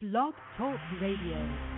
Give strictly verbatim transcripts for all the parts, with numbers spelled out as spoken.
Blog Talk Radio.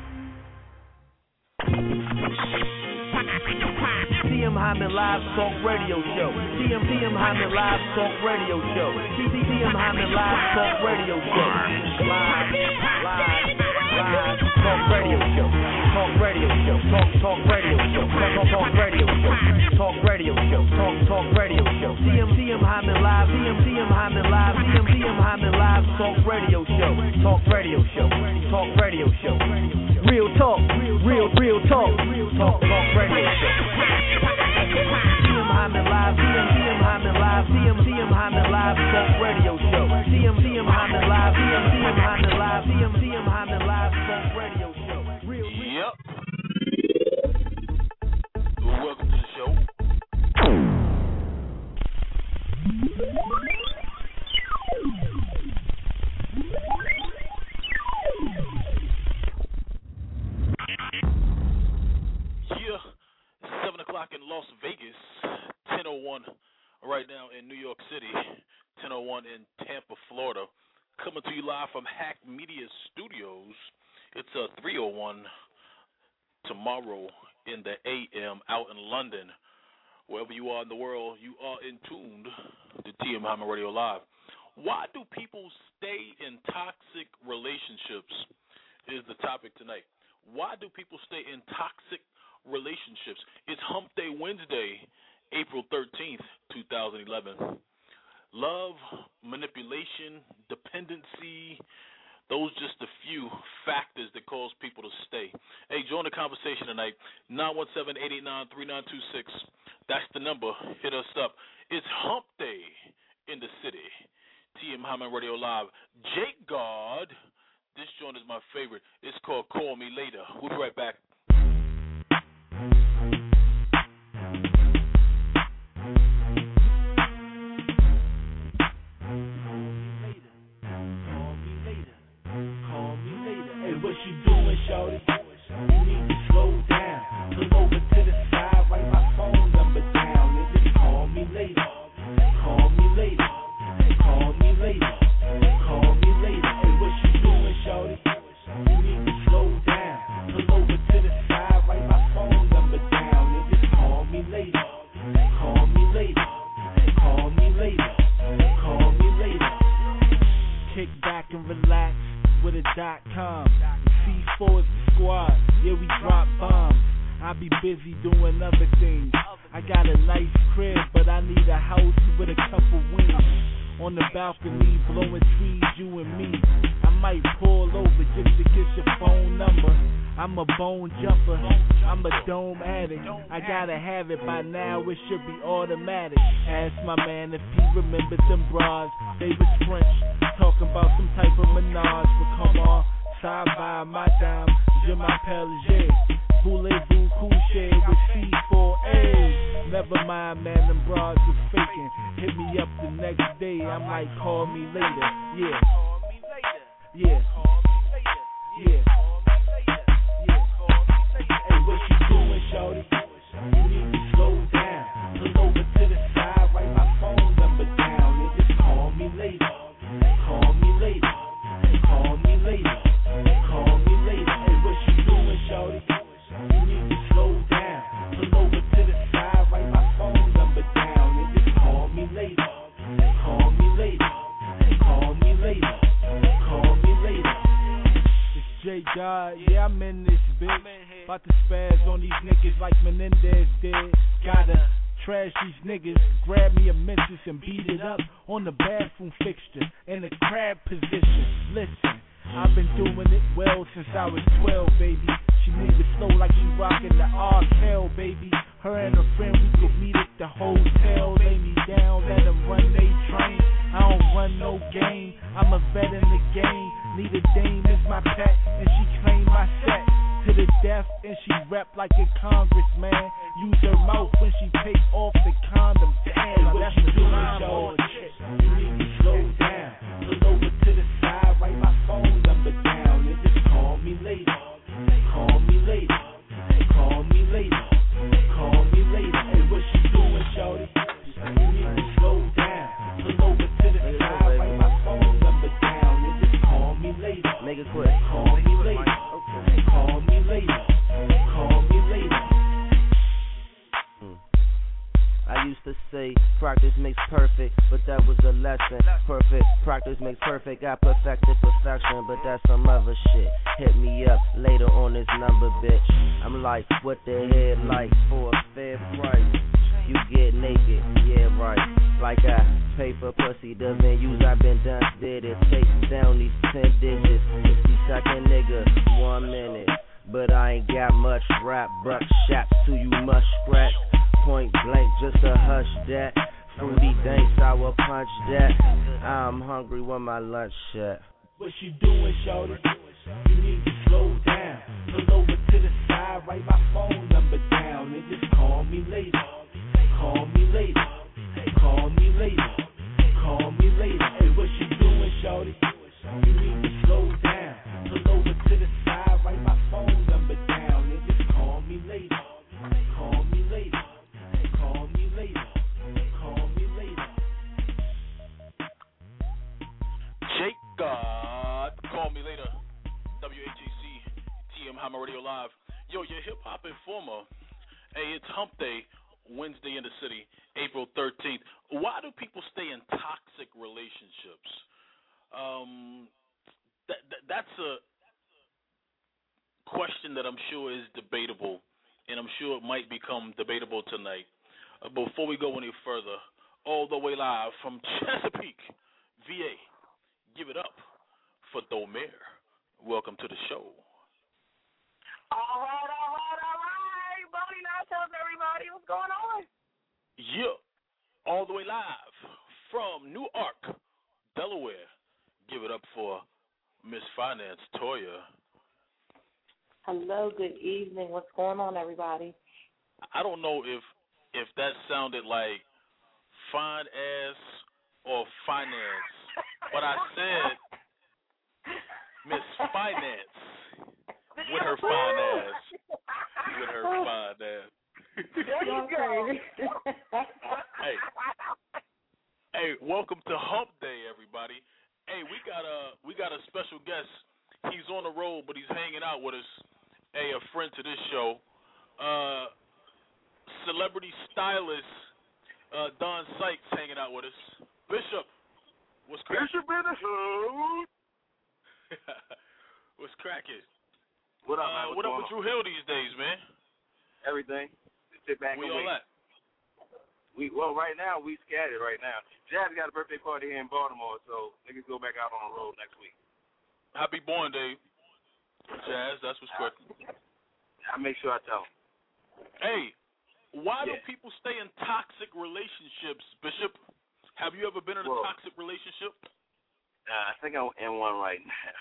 T M Hyman Live Talk Radio Show. T M T M Hyman Live Talk Radio Show. T M Hyman Live Talk Radio Show. Live, live, live Talk Radio Show. Talk Radio Show. Talk Talk Radio Show. Talk Talk Radio Show. Talk Radio Show. Talk Talk Radio Show. T M T M Hyman Live. T M T M Hyman Live. T M T M Hyman Live Talk Radio Show. Talk Radio Show. Talk Radio Show. Real talk. Real real talk. Talk Talk Radio Show. T M Hyman Live, T M T M Hyman Live, T M T M Hyman Live Talk Radio Show. T M T M Hyman Live, T M T M Hyman Live, T M T M Hyman Live Talk Radio Show. Real, real. Yep. Welcome to the show. seven o'clock in Las Vegas, ten oh one right now in New York City, ten oh one in Tampa, Florida. Coming to you live from Hack Media Studios. It's a three oh one tomorrow in the A M out in London. Wherever you are in the world, you are in tuned to T M Hyman Radio Live. Why do people stay in toxic relationships is the topic tonight. Why do people stay in toxic relationships? It's Hump Day Wednesday, April thirteenth, twenty eleven. Love, manipulation, dependency, those just a few factors that cause people to stay. Hey, join the conversation tonight, nine one seven, eight eight nine, three nine two six. That's the number. Hit us up. It's Hump Day in the city. T M Hyman Radio Live. Jake God. This joint is my favorite. It's called Call Me Later. We'll be right back. What you doing, shorty? You need to slow down. Pull over to the side, write my phone number down, and just call me later. Call me later. Call me later. Call me later. Hey, what you doing, shorty? You need to slow down. Pull over to the side, write my phone number down, and just call me later. Call me later. Call me later. Call me later. Kick back and relax with a dot com. C four is the squad, yeah, we drop bombs. I be busy doing other things. I got a nice crib, but I need a house with a couple wings. On the balcony, blowing trees, you and me. I might pull over just to get your phone number. I'm a bone jumper, I'm a dome addict. I gotta have it by now, it should be automatic. Ask my man if he remembers them bras. They was French, talking about some type of menage. But come on, side by my dime, je m'appelle J. Voulez-vous coucher with C four A? Never mind, man, them bras was faking. Hit me up the next day, I might call me later. Yeah. Yeah. Yeah. Hey, what you doing, shorty? You need to slow down. Pull over to the side, write my phone number down, and just call me later. Call me later. Call me later. Call me later. Hey, what you doing, shorty? You need to slow down. Pull over to the side, write my phone number down, and just call me later. Call me later. Call me later. Call me later. It's J God, yeah, I'm in this bitch. About to spaz on these niggas like Menendez did. Gotta trash these niggas, grab me a mentis and beat it up on the bathroom fixture in the crab position. Listen, I've been doing it well since I was twelve, baby. She move it slow like she rockin' the R-Kel, baby. Her and her friend, we could meet at the hotel. Lay me down, let them run they train. I don't run no game, I'm a vet in the game. Need a dame is my pet, and she claim my set to the death, and she rep like a congressman. Use her mouth when she take off the condom. Damn, what that's you doing, shorty? You need to slow down. Pull over to the side, write my phone number down, and just call me later. Call me later. Call me later. Call me later. Hey, what you doing, shorty? You need to slow down. Pull over to the side, write my phone number down, and just call me later. make it quick. Call me later. Okay. Call me later. Call me later. Mm. I used to say practice makes perfect, but that was a lesson. Perfect practice makes perfect. I perfected perfection, but that's some other shit. Hit me up later on this number, bitch. I'm like, what the head like for a fair price? You get naked, yeah right. Like I pay for pussy, the venues I've been done did it. Take down these ten digits, sixty second nigga, one minute. But I ain't got much rap, buck shot to you must scratch. Point blank, just to hush that. Fruity dank, sour punch that. I'm hungry when my lunch at. What you doing, shorty? You need to slow down. Pull over to the side, write my phone number down, and just call me later. Call me later. Call me later. Call me later. Hey, what you doing, shorty? You need to slow down. Pull over to the side, write my phone number down, and just call me later. Call me later. Call me later. Call me later. Jake God, call me later. W H A C, T M Hammer Radio Live. Yo, your hip hop informer. Hey, it's Hump Day, Wednesday in the city, April thirteenth. Why do people stay in toxic relationships? Um, that, that that's a question that I'm sure is debatable, and I'm sure it might become debatable tonight. Uh, before we go any further, all the way live from Chesapeake, V A, give it up for Domer. Welcome to the show. All right, all right, all right. Buddy, now tell everybody what's going on. Yeah, all the way live from Newark, Delaware. Give it up for Miss Finance, Toya. Hello, good evening. What's going on, everybody? I don't know if if that sounded like fine ass or finance, but I said Miss Finance with her fine ass. With her fine ass. There you go. Hey, hey, welcome to Hump Day, everybody. Hey, we got a we got a special guest. He's on the road, but he's hanging out with us. Hey, a friend to this show, uh, celebrity stylist uh, Don Sykes hanging out with us. Bishop, what's cracking? Bishop in the hood. What's cracking? What up, uh, man? What's what up with on? Drew Hill these days, man? Everything. Just sit back We and all wait. at? We well, right now we scattered. Right now, Jazz got a birthday party here in Baltimore, so niggas go back out on the road next week. Happy born day, Jazz. That's what's cracking. I make sure I tell them. Hey, why Yeah. do people stay in toxic relationships, Bishop? Have you ever been in a Well, toxic relationship? Uh, I think I'm in one right now.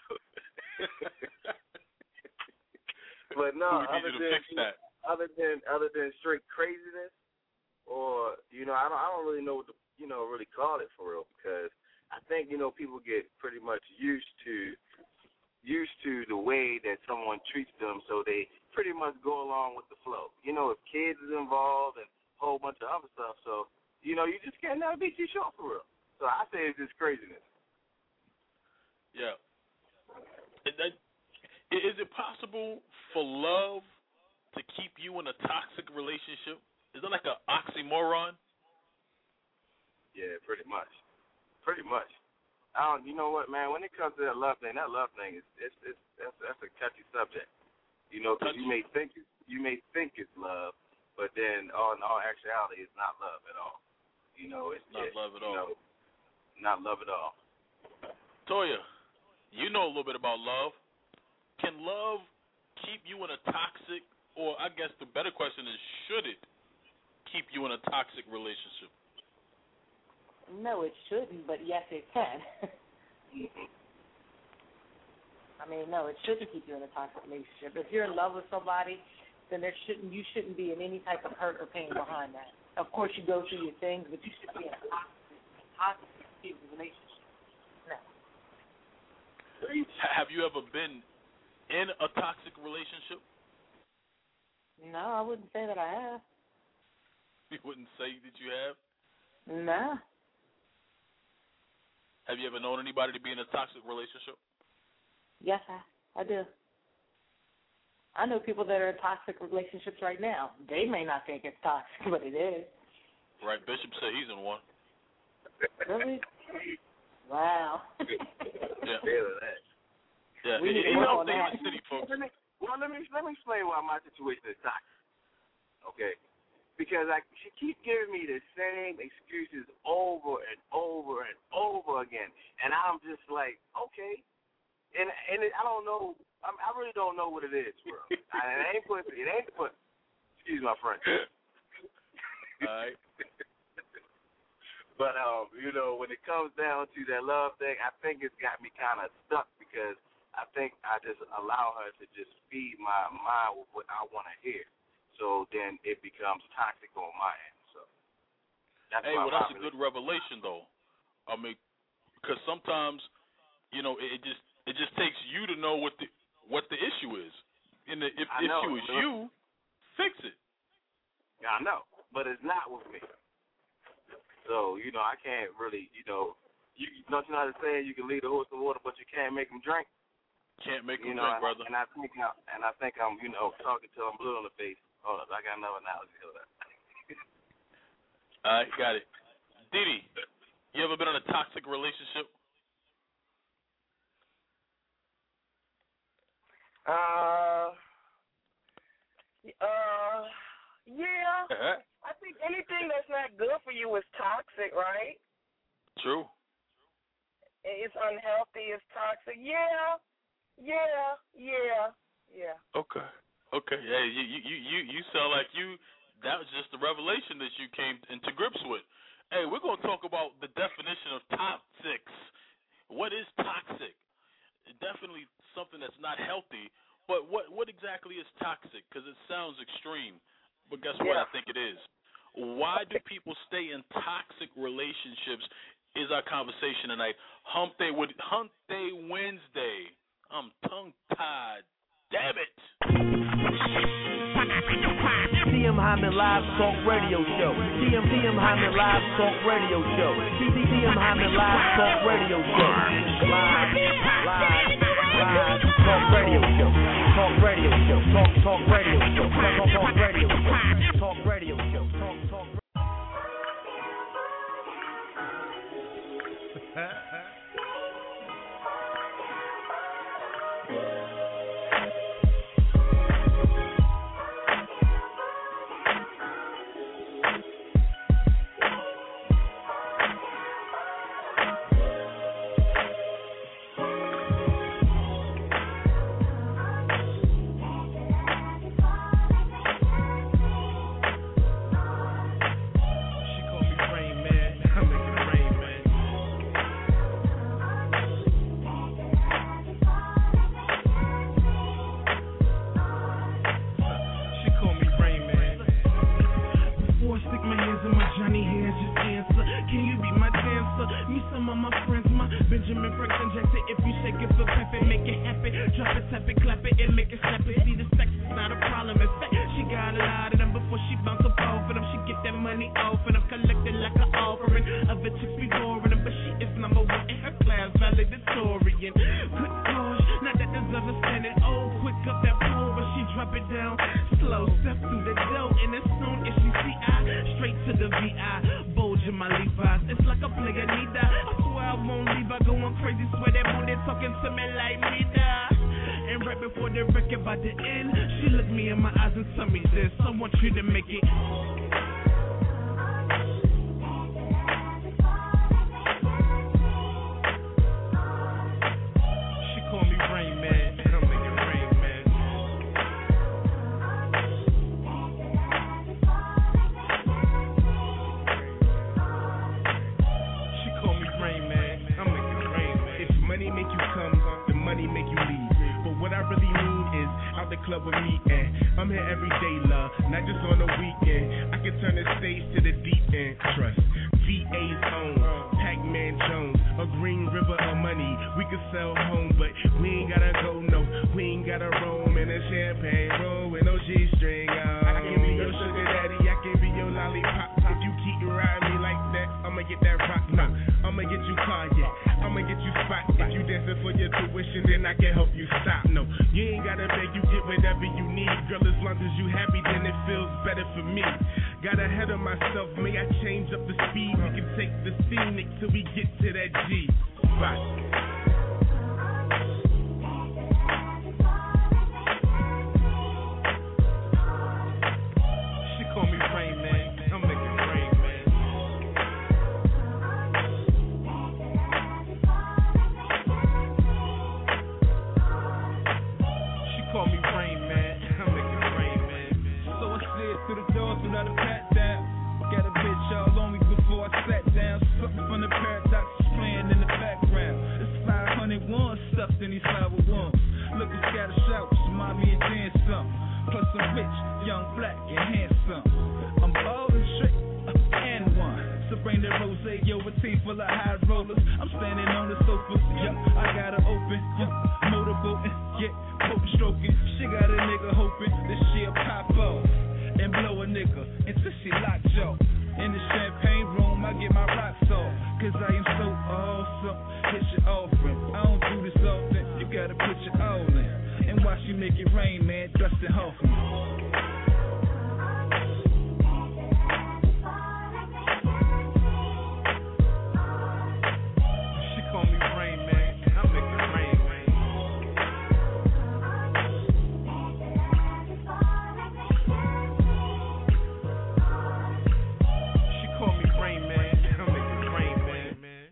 But no, we need other you to than fix that. other than other than straight craziness, or you know, I don't I don't really know what to you know really call it for real, because I think you know people get pretty much used to used to the way that someone treats them, so they pretty much go along with the flow. You know, if kids is involved and a whole bunch of other stuff, so you know you just can't never be too short for real. So I say it's just craziness. Yeah. Is, that, is it possible for love to keep you in a toxic relationship? Is that like an oxymoron? Yeah, pretty much. Pretty much. I don't. You know what, man? When it comes to that love thing, that love thing is it's it's that's that's a touchy subject. You know, because you may think it, you may think it's love, but then all in all actuality, it's not love at all. You know, it's Not just, love at you all. know, not love at all. Toya, you know a little bit about love. Can love keep you in a toxic, or I guess the better question is, should it keep you in a toxic relationship? No, it shouldn't, but yes, it can. I mean, no, it shouldn't keep you in a toxic relationship. If you're in love with somebody, then there shouldn't you shouldn't be in any type of hurt or pain behind that. Of course, you go through your things, but you shouldn't be in a toxic, toxic relationship. No. Have you ever been in a toxic relationship? No, I wouldn't say that I have. You wouldn't say that you have? No. Have you ever known anybody to be in a toxic relationship? Yes, I, I do. I know people that are in toxic relationships right now. They may not think it's toxic, but it is. Right, Bishop said he's in one. Really? Wow. Yeah. that. Yeah, We it, need it, to work it's on the that. city, folks. Let me, well, let me let me explain why my situation is toxic. Okay, because I she keeps giving me the same excuses over and over and over again, and I'm just like, okay, and and it, I don't know, I, I really don't know what it is, bro. I, it ain't put, it ain't put. Excuse my French. All right. But um, you know, when it comes down to that love thing, I think it's got me kind of stuck because I think I just allow her to just feed my mind with what I want to hear. So then it becomes toxic on my end. So that's Hey, why well, that's my a good revelation, though. I mean, because sometimes, you know, it, it just it just takes you to know what the what the issue is. And the, if I know, issue is you, fix it. Yeah, I know, but it's not with me. So you know, I can't really, you know, you don't you know how to say you can lead a horse to water, but you can't make him drink. Can't make You them know, drink, brother. and I think I, and I think I'm, you know, talking till I'm blue on the face. Hold up, I got another analogy. Hold up. All right, got it. Didi, you ever been in a toxic relationship? Uh, uh, yeah. Uh-huh. I think anything that's not good for you is toxic, right? True. It's unhealthy, it's toxic. Yeah, yeah, yeah, yeah. Okay. Okay. Yeah, you you you you sound like you. That was just the revelation that you came into grips with. Hey, we're gonna talk about the definition of toxic. What is toxic? Definitely something that's not healthy. But what what exactly is toxic? Because it sounds extreme. But guess what? Yeah. I think it is. Why do people stay in toxic relationships? Is our conversation tonight. Hump Day with Hump Day Wednesday. I'm tongue tied. Damn it. T M Hyman Live Talk Radio Show. T M T M Hyman Live Talk Radio Show. T M Hyman Live Talk Radio Show. Live, live, live Talk Radio Show. Talk Radio Show. Talk Talk Radio Show. Talk Talk Radio Show. Talk Radio Show. Talk Talk. Lollipop, if you keep riding me like that, I'm I'ma get that rock, no. I'ma get you Kanye. I'ma get you spot. If you dancing for your tuition, then I can help you stop. No, you ain't gotta beg, you get whatever you need. Girl, as long as you happy, then it feels better for me. Got ahead of myself, may I change up the speed? We can take the scenic till we get to that G spot. Call me Rain Man, I'm making rain, man. She call me Rain Man, I'm making rain, man. So I slid through the doors without a pat down. Got a bitch all on me before I sat down. Something from the paradox playing in the background. It's five hundred one stuffed in these five oh ones. Looking scattered shouts, mommy and Dan something. Plus I'm rich, young, black, and handsome. I'm bald and straight, uh, and one. So bring the rose, yo, a team full of high rollers. I'm standing on the sofa, yeah, I got her open, yeah, motorboating, yeah, poker stroking. She got a nigga hoping that she'll pop off and blow a nigga until she locked jaw. In the champagne room, I get my rocks off, cause I am so awesome. Hit your offering, I don't do this often. You gotta put your all in. And watch you make it rain, man, Dustin Hoffman. She call me Rain Man, I'm making rain, man. She call me Rain Man, I'm making rain, man, man.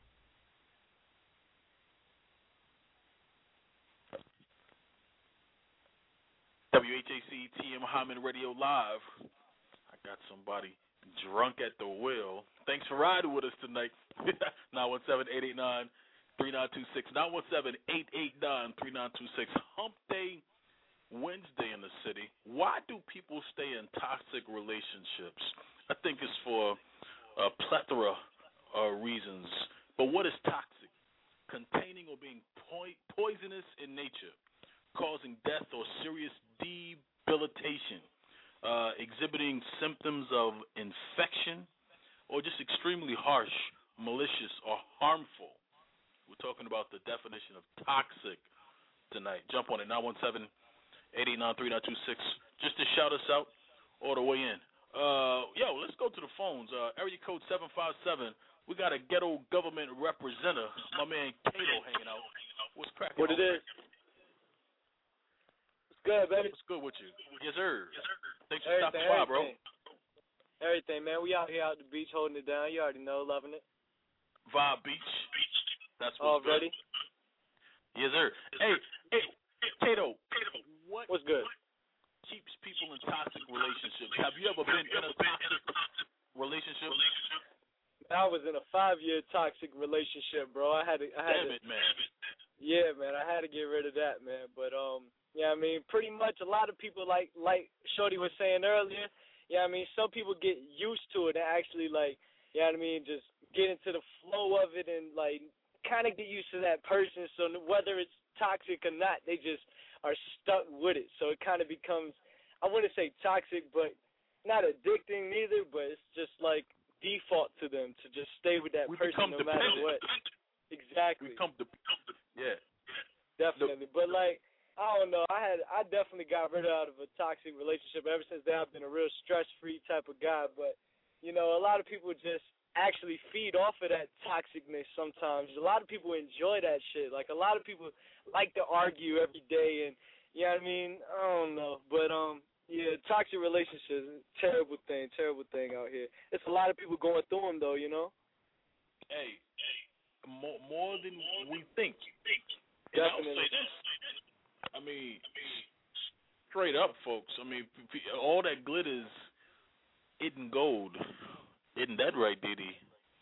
W H A C T M Hyman Radio Live. I got somebody drunk at the wheel. Thanks for riding with us tonight. nine one seven, eight eight nine, three nine two six. nine one seven, eight eight nine, three nine two six. Hump Day Wednesday in the city. Why do people stay in toxic relationships? I think it's for a plethora of reasons. But what is toxic? Containing or being po- poisonous in nature, causing death or serious debilitation, uh, exhibiting symptoms of infection, or just extremely harsh, malicious, or harmful. We're talking about the definition of toxic tonight. Jump on it, nine one seven, eight eight nine, three nine two six, just to shout us out all the way in. Uh, yo, let's go to the phones. Uh, area code seven five seven. We got a ghetto government representative, my man Kato, hanging out. What's cracking? What it is? What's good, baby? What's good with you? Yes, sir. Yes, sir. Thanks for Everything, stopping by, bro. Everything, man. We out here out the beach holding it down. You already know, loving it. Vibe Beach. That's what's Already? Good. Yes, sir. Hey, hey, Kato, what What's good? keeps people in toxic relationships? Have you ever been in a toxic relationship? I was in a five-year toxic relationship, bro. I had to. I had Damn to, it, man. Yeah, man. I had to get rid of that, man. But um, yeah, I mean, pretty much a lot of people like like Shorty was saying earlier. Yeah, I mean, some people get used to it and actually like, yeah, you know what I mean, just get into the flow of it and like kind of get used to that person. So whether it's toxic or not, they just are stuck with it. So it kind of becomes, I wouldn't say toxic, but not addicting neither. But it's just like default to them to just stay with that we person no dependent. matter what. Exactly. We become de- yeah. Definitely. The, but like, I don't know. I had I definitely got rid out of a toxic relationship. Ever since then, I've been a real stress-free type of guy. But you know, a lot of people just actually feed off of that toxicness sometimes. A lot of people enjoy that shit. Like a lot of people like to argue every day, and you know what I mean. I don't know, but um. Yeah, toxic relationships, terrible thing, terrible thing out here. It's a lot of people going through them, though, you know? Hey, more, more than we think. And Definitely. I'll say this. I mean, straight up, folks. I mean, all that glitters isn't gold. Isn't that right, Diddy?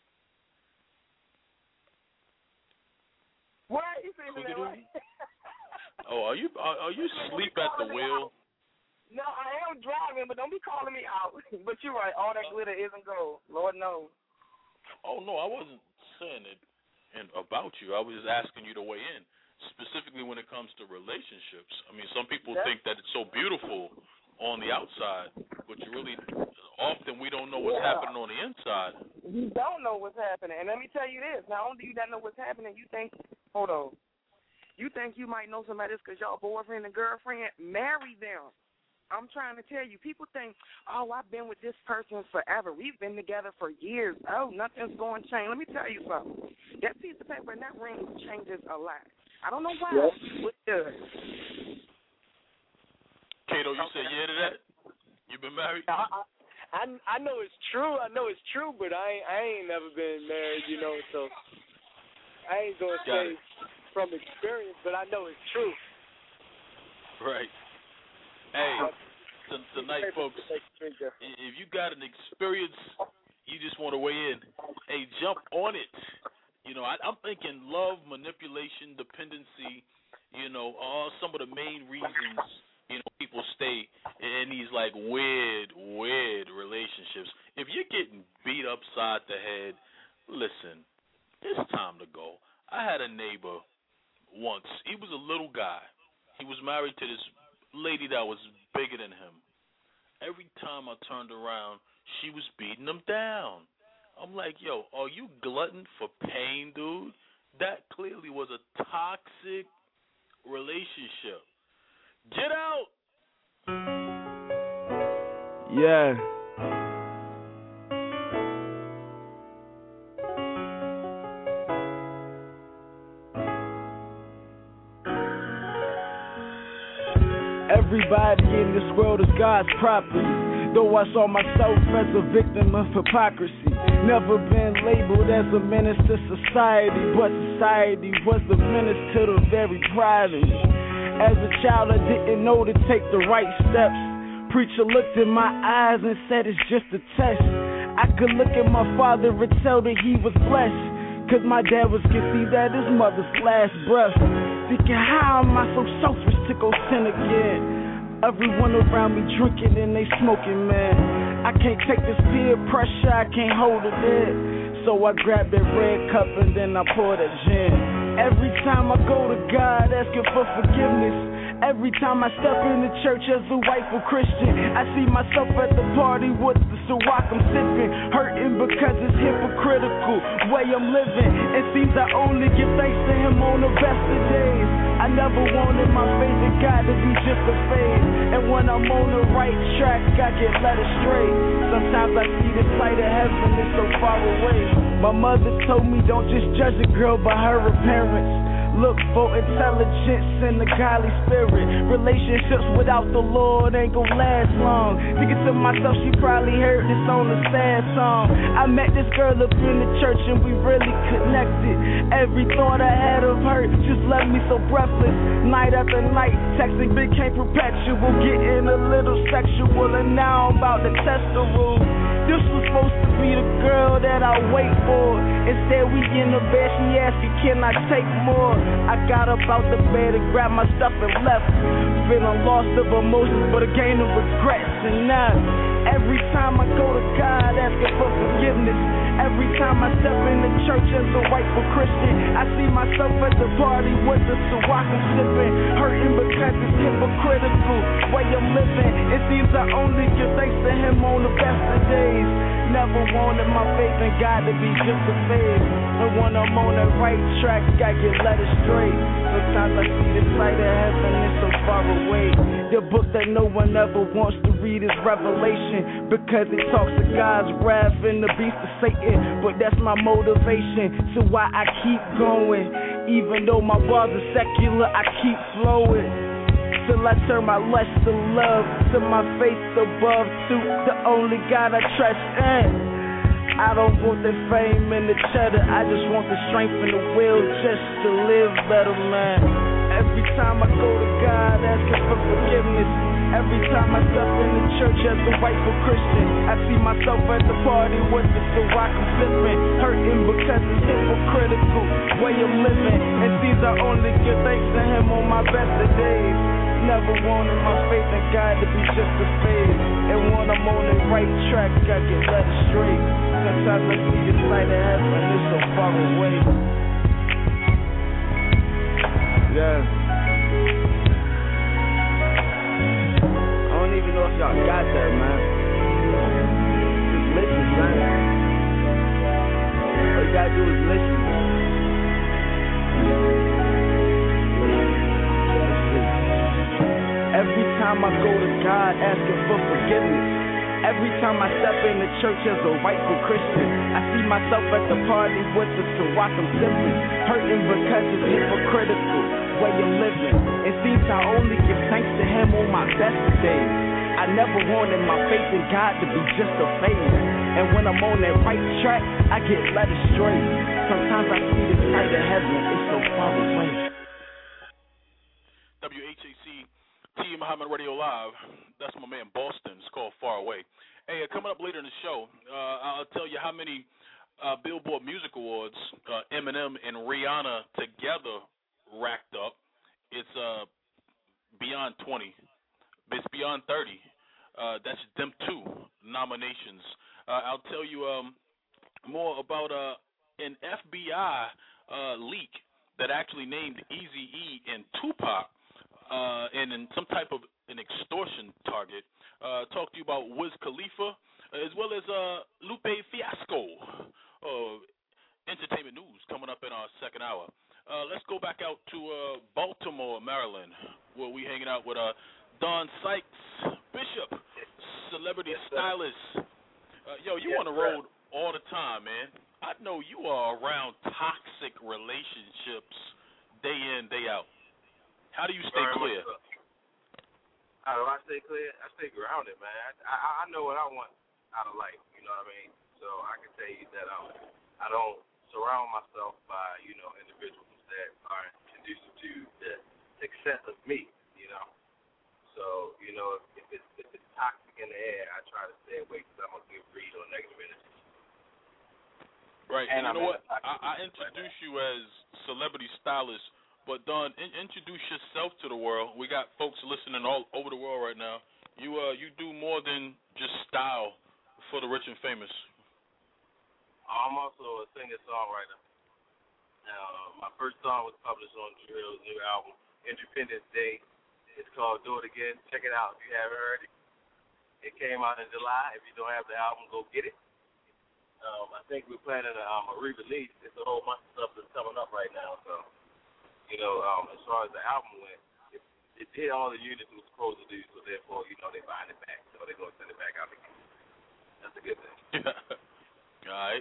What? You saying that right? Oh, are you are, are you asleep at the wheel? No, I am driving, but don't be calling me out. But you're right. All that glitter isn't gold. Lord knows. Oh, no, I wasn't saying it and about you. I was just asking you to weigh in, specifically when it comes to relationships. I mean, some people That's, think that it's so beautiful on the outside, but you really, often we don't know what's yeah. happening on the inside. You don't know what's happening. And let me tell you this. Not only do you not know what's happening, you think, hold on, you think you might know somebody else because y'all boyfriend and girlfriend, marry them. I'm trying to tell you, people think, oh, I've been with this person forever. We've been together for years. Oh, nothing's going to change. Let me tell you something. That piece of paper and that ring changes a lot. I don't know why. Yep. What does? Kato, you said yeah to that? You been married? I, I, I, I know it's true. I know it's true, but I ain't, I ain't never been married, you know, so I ain't going to say it. From experience, but I know it's true. Right. Hey, t- tonight, folks, if you got an experience, you just want to weigh in, hey, jump on it. You know, I, I'm thinking love, manipulation, dependency, you know, are some of the main reasons, you know, people stay in these, like, weird, weird relationships. If you're getting beat upside the head, listen, it's time to go. I had a neighbor once. He was a little guy. He was married to this lady that was bigger than him. Every time I turned around, she was beating him down. I'm like, yo, are you glutton for pain, dude? That clearly was a toxic relationship. Get out! Yeah. Everybody in this world is God's property. Though I saw myself as a victim of hypocrisy. Never been labeled as a menace to society, but society was the menace to the very pride of me. As a child, I didn't know to take the right steps. Preacher looked in my eyes and said it's just a test. I could look at my father and tell that he was blessed, cause my dad was conceived at his mother's last breath. Thinking, how am I so selfish to go sin again? Everyone around me drinking and they smoking, man. I can't take this peer pressure, I can't hold it in. So I grab that red cup and then I pour that gin. Every time I go to God asking for forgiveness, every time I step in the church as a rightful Christian, I see myself at the party with the Ciroc I'm sipping, hurting because it's hypocritical way I'm living. It seems I only give thanks to Him on the best of days. I never wanted my favorite God to be just a phase, and when I'm on the right track, I get led astray. Sometimes I see the sight of heaven, it's so far away. My mother told me don't just judge a girl by her appearance. Look for intelligence and the godly spirit. Relationships without the Lord ain't gon' last long. Thinking to myself, she probably heard this on a sad song. I met this girl up in the church and we really connected. Every thought I had of her just left me so breathless. Night after night, texting became perpetual, getting a little sexual, and now I'm about to test the rules. This was supposed to be the girl that I wait for. Instead, we in the bed, she asking, can I take more? I got up out the bed and grabbed my stuff and left, feeling lost of emotions but a gain of regrets. And now, every time I go to God asking for forgiveness, every time I step in the church as a rightful Christian, I see myself at the party with the Ciroc I'm sipping, hurting because it's hypocritical way I'm living. It seems I only give thanks to Him on the best of days. Never wanted my faith in God to be just a phase, and when I'm on the right track, I get led astray. Sometimes I see the sight of heaven, it's so far away. The book that no one ever wants to read is Revelation, because it talks of God's wrath and the beast of Satan. But that's my motivation, so why I keep going. Even though my bars are secular, I keep flowing, till I turn my lust to love, to my faith above, to the only God I trust in. I don't want the fame and the cheddar, I just want the strength and the will just to live better, man. Every time I go to God asking for forgiveness, every time I step in the church as a rightful Christian, I see myself at the party with the Ciroc I'm sipping, hurting because it's hypocritical way I'm living. It seems I only give thanks to Him on my best of days. Never wanted my faith in God to be just a phase, and when I'm on the right track, I get led astray. Sometimes I see the sight of heaven, it's so far away. Yeah. I don't even know if y'all got that, man. Just listen, man. you gotta do is listen. Every time I go to God asking for forgiveness, every time I step in the church as a rightful Christian, I see myself at the party with the Tawakkam siblings, hurting because it's hypocritical way of living. It seems I only give thanks to Him on my best days. I never wanted my faith in God to be just a phase. And when I'm on that right track, I get led astray. Sometimes I see the sight of heaven, it's so far away. W H A C T Muhammad Radio Live. That's my man Boston. It's called Far Away. Hey, uh, coming up later in the show, uh, I'll tell you how many uh, Billboard Music Awards uh, Eminem and Rihanna together racked up. It's uh, beyond twenty. It's beyond thirty. Uh, that's them two nominations. Uh, I'll tell you um, more about uh, an F B I uh, leak that actually named Eazy-E and Tupac uh, and in some type of an extortion target. Uh, talk to you about Wiz Khalifa as well as uh, Lupe Fiasco. Uh, entertainment news coming up in our second hour. Uh, let's go back out to uh, Baltimore, Maryland, where we hanging out with uh, Don Sykes Bishop, celebrity stylist. Uh, yo, you on the road all the time, man. I know you are around toxic relationships day in, day out. How do you stay clear? How do I stay clear? I stay grounded, man. I, I, I know what I want out of life, you know what I mean? So I can tell you that um, I don't surround myself by, you know, individuals that are conducive to the success of me, you know? So, you know, if it's, if it's toxic in the air, I try to stay away because I'm going to give read on negative energy. Right. And, and you know what? I, I introduce you as celebrity stylist, but Don, in, introduce yourself to the world. We got folks listening all over the world right now. You uh, you do more than just style for the rich and famous. I'm also a singer-songwriter. Uh, my first song was published on Dru Hill's new album, Independence Day. It's called Do It Again. Check it out if you haven't heard it. It came out in July. If you don't have the album, go get it. Um, I think we're planning a, um, a re-release. It's a whole bunch of stuff that's coming up right now. So, you know, um, as far as the album went, it, it did all the units it was supposed to do. So therefore, you know, they're buying it back. So they're going to send it back out again. That's a good thing. All right.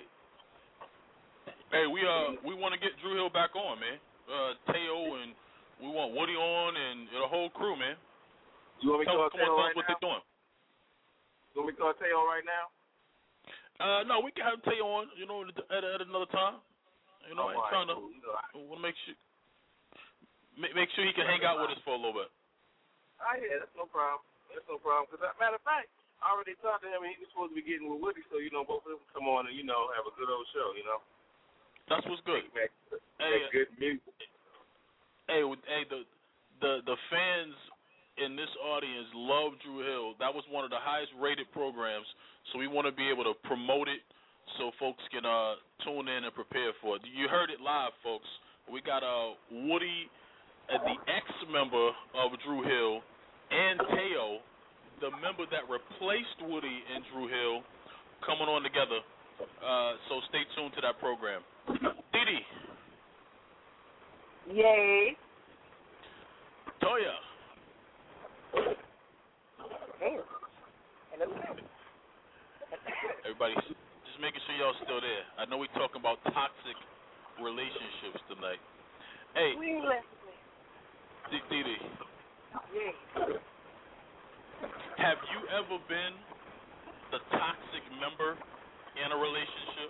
Hey, we uh we want to get Dru Hill back on, man. Uh, Teo and we want Woody on and the whole crew, man. You want me to call Teo right what now? They're doing. You want me to call Teo right now? Uh, no, we can have Teo on, you know, at, at another time. You know, oh, I ain't trying to. Cool. You know, I... We'll make sure make, make sure he can hang out with us for a little bit. Oh yeah, that's no problem. That's no problem. Because matter of fact, I already talked to him and he was supposed to be getting with Woody, so you know both of them come on and you know have a good old show, you know. That's what's good. Make, make, hey, make good music. Hey, hey, the the the fans in this audience love Dru Hill. That was one of the highest rated programs, so we want to be able to promote it so folks can uh, tune in and prepare for it. You heard it live, folks. We got uh, Woody, uh, the ex-member of Dru Hill, and Teo, the member that replaced Woody and Dru Hill, coming on together. Uh, so stay tuned to that program. Didi. Yay. Toya. Damn. Everybody, just making sure y'all still there. I know we talking about toxic relationships tonight. Hey, Didi. Yeah. Have you ever been the toxic member in a relationship?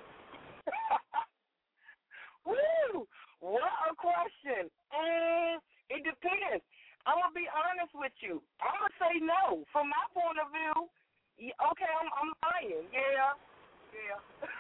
Woo! What a question. Um, it depends. I'm going to be honest with you. I'm going to say no. From my point of view, okay, I'm, I'm lying. Yeah. Yeah.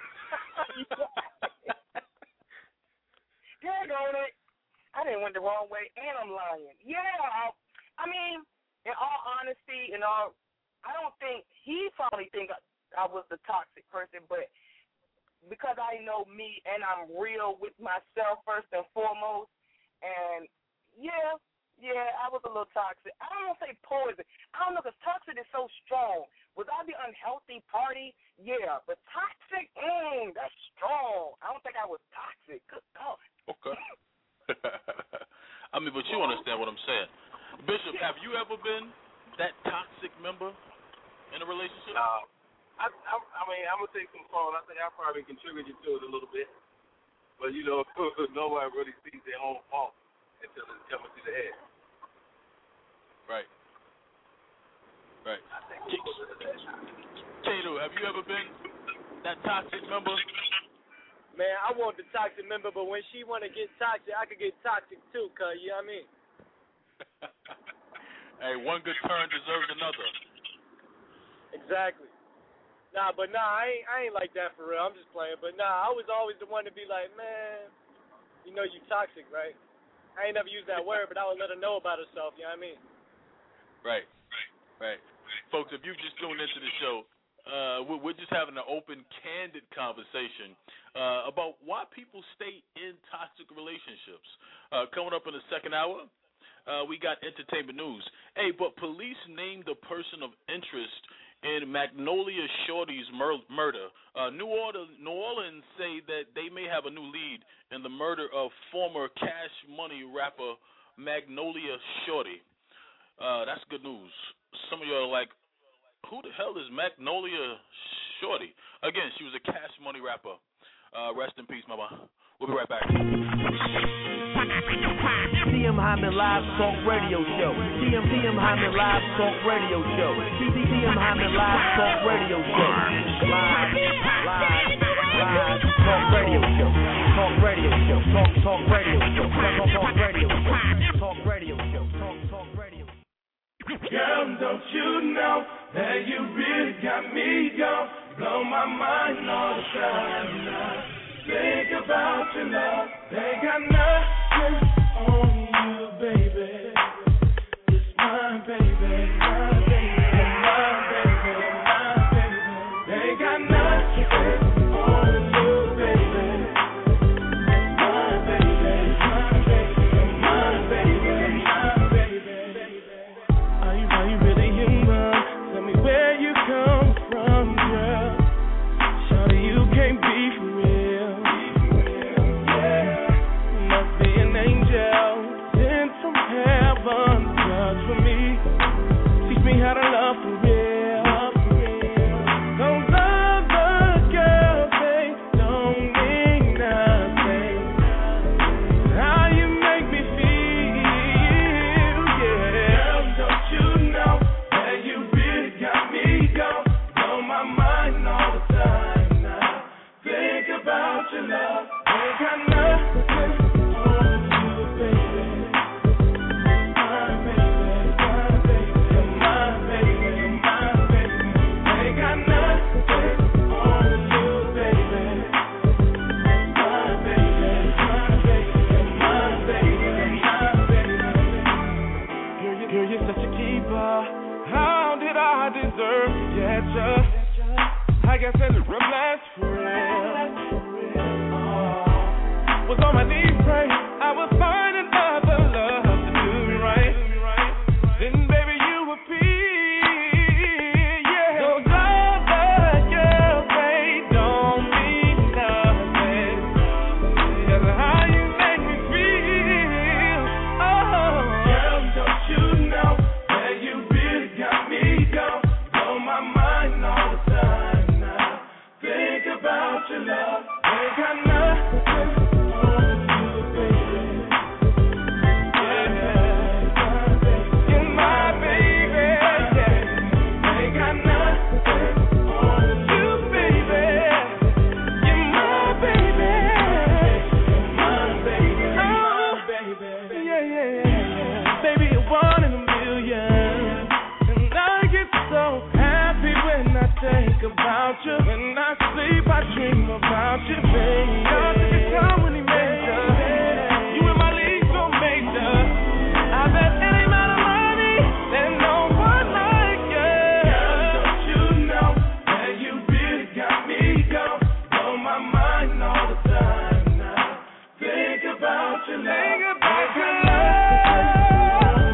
Dang on it. I didn't went the wrong way, and I'm lying. Yeah. I, I mean, in all honesty, in all, I don't think, he probably think I was the toxic person, but because I know me and I'm real with myself first and foremost, and yeah, yeah, I was a little toxic. I don't want to say poison. I don't know, because toxic is so strong. Was I the unhealthy party? Yeah, but toxic, mmm, that's strong. I don't think I was toxic. Good God. Okay. I mean, but you understand what I'm saying. Bishop, have you ever been that toxic member in a relationship? Uh, I, I, I mean, I'm going to take some fault. I think I probably contributed to it a little bit. But, you know, nobody really sees their own fault until it's coming to the head. Right. Right. Kato, have you ever been that toxic member? Man, I want the toxic member, but when she want to get toxic, I could get toxic too, cuz, you know what I mean? Hey, one good turn deserves another. Exactly. Nah, but nah, I ain't, I ain't like that for real. I'm just playing. But nah, I was always the one to be like, man, you know you toxic, right? I ain't never used that word, but I would let her know about herself, you know what I mean? Right, right, right. Folks, if you've just tuned into the show, uh, we're, we're just having an open, candid conversation uh, about why people stay in toxic relationships. Uh, coming up in the second hour, uh, we got entertainment news. Hey, but police named a person of interest in Magnolia Shorty's mur- murder. Uh, New Orleans, New Orleans say that they may have a new lead in the murder of former Cash Money rapper Magnolia Shorty. Uh, that's good news. Some of you are like, who the hell is Magnolia Shorty? Again, she was a Cash Money rapper. Uh, rest in peace, mama. We'll be right back. C M Hyman Live Talk Radio Show. C M C M Hyman Live Talk Radio Show. C M Hyman Live Talk Radio Show. Live, live, live Talk Radio Show. Talk Radio Show. Talk Talk Radio Show. Talk Talk Radio Show. Talk Radio Show. Talk Talk Radio. Girl, don't you know that you really got me gone? Blow my mind all the time. Think about your love. They got nothing on you, baby. It's my baby, my baby, my baby, my baby. They got nothing on you, baby. My baby, my baby, my baby, my baby. Are you, are you really human? Tell me where you come from, girl. Shawty, you can't be for real. How to love for real. Those other girls, they don't mean nothing. How you make me feel, yeah. Girl, don't you know that you really got me gone? Blow my mind all the time now. Think about your love. They got nothing. I guess that's a blast for real. Oh, was on my knees praying. I was finding other love to do me right. Then baby you appear, yeah. Those other girls, they don't mean nothing. That's how you make me feel. Oh, girl, don't you know that you really got me gone? Blow my mind all the time now. Think about your love. They got nothing on you, baby. Yeah, you're my baby. Yeah, they got nothing on you, baby. You're my baby. My baby. Oh, baby. Yeah, yeah, yeah. Baby, you're one in a million. And I get so happy when I think about you. When I sleep, I dream about you, baby. Y'all took your time when he made you. You in my league, so major. I bet any amount of money, there's no one like you. Girl, don't you know that you really got me gone? Blow my mind all the time now. Think about your love. Think about your love.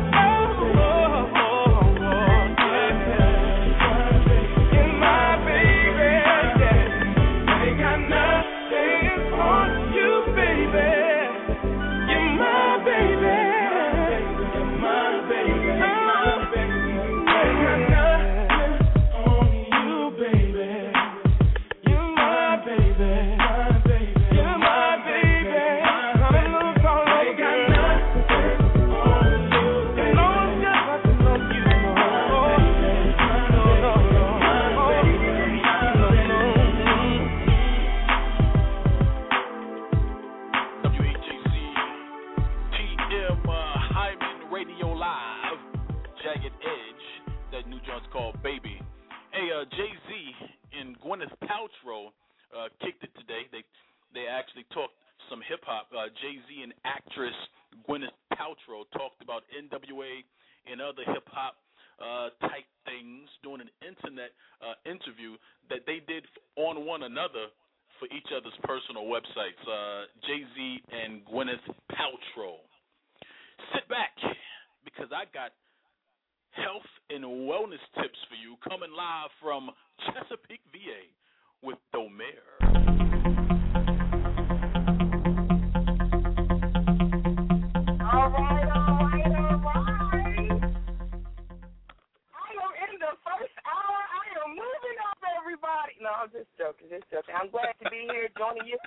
Radio Live, Jagged Edge. That new joint's called Baby. Hey, uh, Jay-Z and Gwyneth Paltrow uh, kicked it today. They they actually talked some hip-hop. Uh, Jay-Z and actress Gwyneth Paltrow talked about N W A and other hip-hop uh, type things during an internet uh, interview that they did on one another for each other's personal websites. Uh, Jay-Z and Gwyneth Paltrow. Sit back, because I got health and wellness tips for you coming live from Chesapeake, V A with Domer. All right, all right, all right. I am in the first hour. I am moving up, everybody. No, I'm just joking, just joking. I'm glad to be here joining you.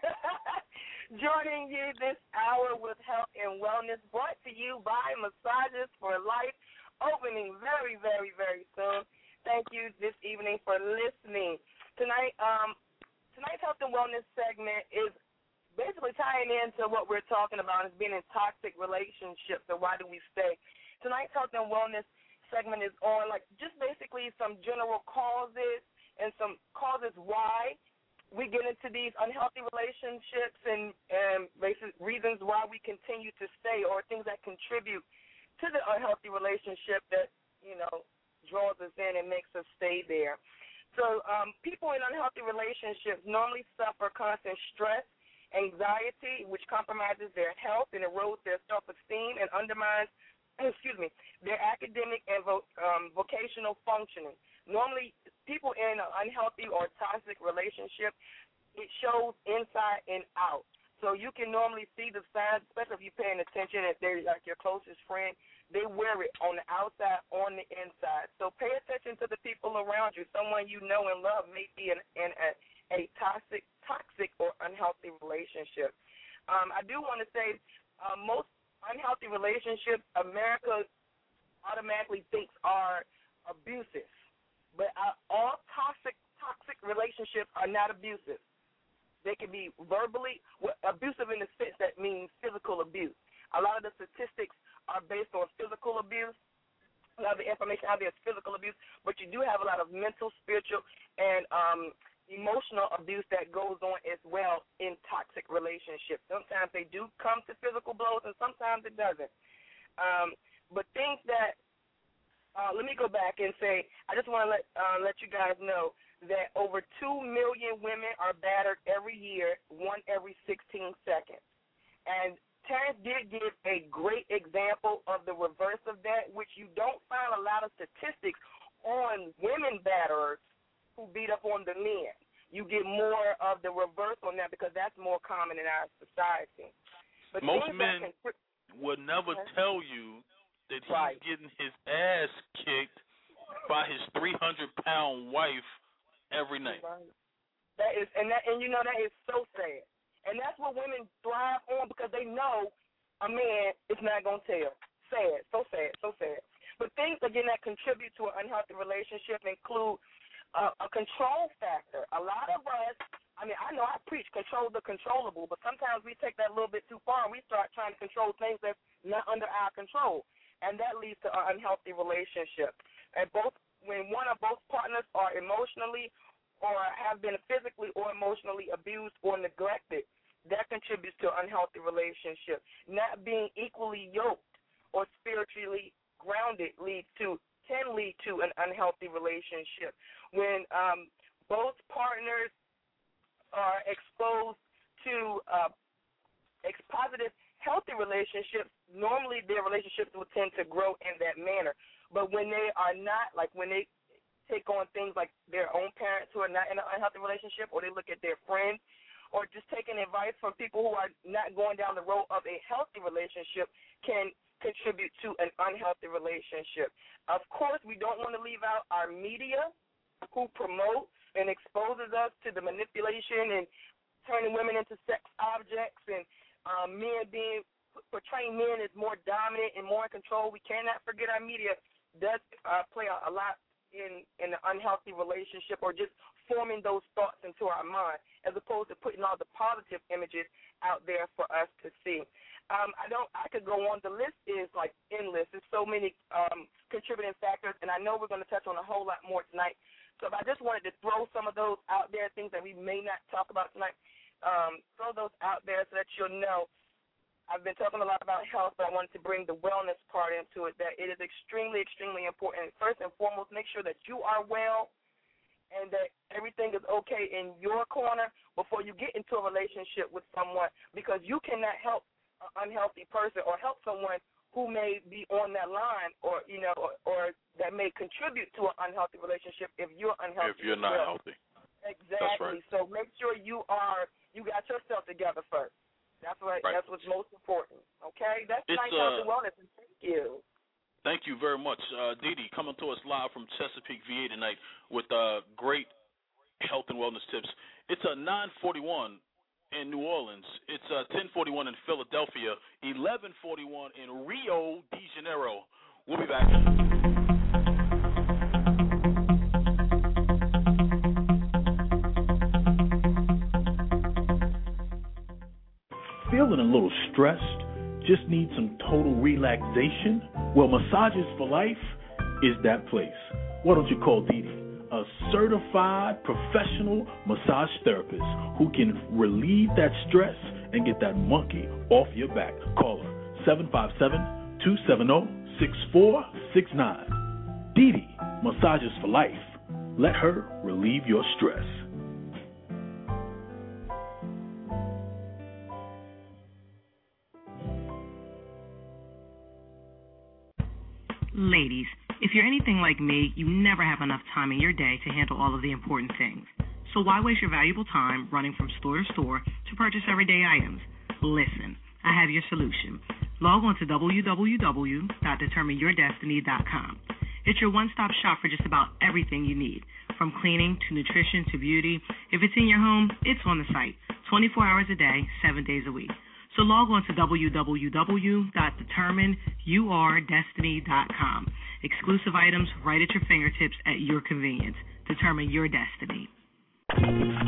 Joining you this hour with health and wellness, brought to you by Massages for Life, opening very, very, very soon. Thank you this evening for listening. Tonight, um, tonight's health and wellness segment is basically tying into what we're talking about, is being in toxic relationships, and why do we stay. Tonight's health and wellness segment is on, like, just basically some general causes and some causes why we get into these unhealthy relationships, and, and basic reasons why we continue to stay, or things that contribute to the unhealthy relationship that, you know, draws us in and makes us stay there. So um, people in unhealthy relationships normally suffer constant stress, anxiety, which compromises their health and erodes their self-esteem and undermines, excuse me, their academic and vo- um, vocational functioning. Normally, people in an unhealthy or toxic relationship, it shows inside and out. So you can normally see the signs, especially if you're paying attention, if they're like your closest friend, they wear it on the outside, on the inside. So pay attention to the people around you. Someone you know and love may be in, in a, a toxic, toxic or unhealthy relationship. Um, I do want to say uh, most unhealthy relationships, America automatically thinks are abusive. But uh, all toxic toxic relationships are not abusive. They can be verbally abusive in the sense that means physical abuse. A lot of the statistics are based on physical abuse. A lot of the information out there is physical abuse, but you do have a lot of mental, spiritual, and um, emotional abuse that goes on as well in toxic relationships. Sometimes they do come to physical blows, and sometimes it doesn't. Um, but things that Uh, let me go back and say, I just want to let uh, let you guys know that over two million women are battered every year, one every sixteen seconds. And Terrence did give a great example of the reverse of that, which you don't find a lot of statistics on women batterers who beat up on the men. You get more of the reverse on that because that's more common in our society. But most men can, would never okay. tell you that he's right. getting his ass kicked by his three hundred pound wife every night. Right. That is, and that, and you know that is so sad, and that's what women thrive on because they know a man is not gonna tell. Sad, so sad, so sad. But things again that contribute to an unhealthy relationship include uh, a control factor. A lot of us, I mean, I know I preach control the controllable, but sometimes we take that a little bit too far and we start trying to control things that's not under our control. And that leads to an unhealthy relationship. And both, when one or both partners are emotionally or have been physically or emotionally abused or neglected, that contributes to an unhealthy relationship. Not being equally yoked or spiritually grounded leads to can lead to an unhealthy relationship. When um, both partners are exposed to uh, ex- positive healthy relationships, normally their relationships will tend to grow in that manner. But when they are not, like when they take on things like their own parents who are not in an unhealthy relationship, or they look at their friends, or just taking advice from people who are not going down the road of a healthy relationship, can contribute to an unhealthy relationship. Of course, we don't want to leave out our media, who promotes and exposes us to the manipulation and turning women into sex objects, and Um, men being portraying men as more dominant and more in control. We cannot forget our media does uh, play a, a lot in in an unhealthy relationship, or just forming those thoughts into our mind, as opposed to putting all the positive images out there for us to see. Um, I don't. I could go on. The list is like endless. There's so many um, contributing factors, and I know we're going to touch on a whole lot more tonight. So I just wanted to throw some of those out there, things that we may not talk about tonight. Um, throw those out there so that you'll know. I've been talking a lot about health, but I wanted to bring the wellness part into it, that it is extremely, extremely important. First and foremost, make sure that you are well and that everything is okay in your corner before you get into a relationship with someone, because you cannot help an unhealthy person or help someone who may be on that line or, you know, or, or that may contribute to an unhealthy relationship if you're unhealthy. If you're not well. healthy. Exactly. That's right. So make sure you are, you got yourself together first. That's what. Right. That's what's most important. Okay. That's It's, nice health uh, and wellness. And thank you. Thank you very much, uh, Dee Dee, coming to us live from Chesapeake, V A tonight with uh, great health and wellness tips. It's a uh, nine forty-one in New Orleans. It's uh, ten forty-one in Philadelphia. Eleven forty-one in Rio de Janeiro. We'll be back. Feeling a little stressed? Just need some total relaxation? Well, Massages for Life is that place. Why don't you call Dee Dee, a certified professional massage therapist who can relieve that stress and get that monkey off your back. Call her seven five seven, two seven zero, six four six nine. Dee Dee, Massages for Life. Let her relieve your stress. Ladies, if you're anything like me, you never have enough time in your day to handle all of the important things. So why waste your valuable time running from store to store to purchase everyday items? Listen, I have your solution. Log on to w w w dot determine your destiny dot com. It's your one-stop shop for just about everything you need, from cleaning to nutrition to beauty. If it's in your home, it's on the site, twenty-four hours a day, seven days a week. So log on to w w w dot determine your destiny dot com. Exclusive items right at your fingertips at your convenience. Determine your destiny. T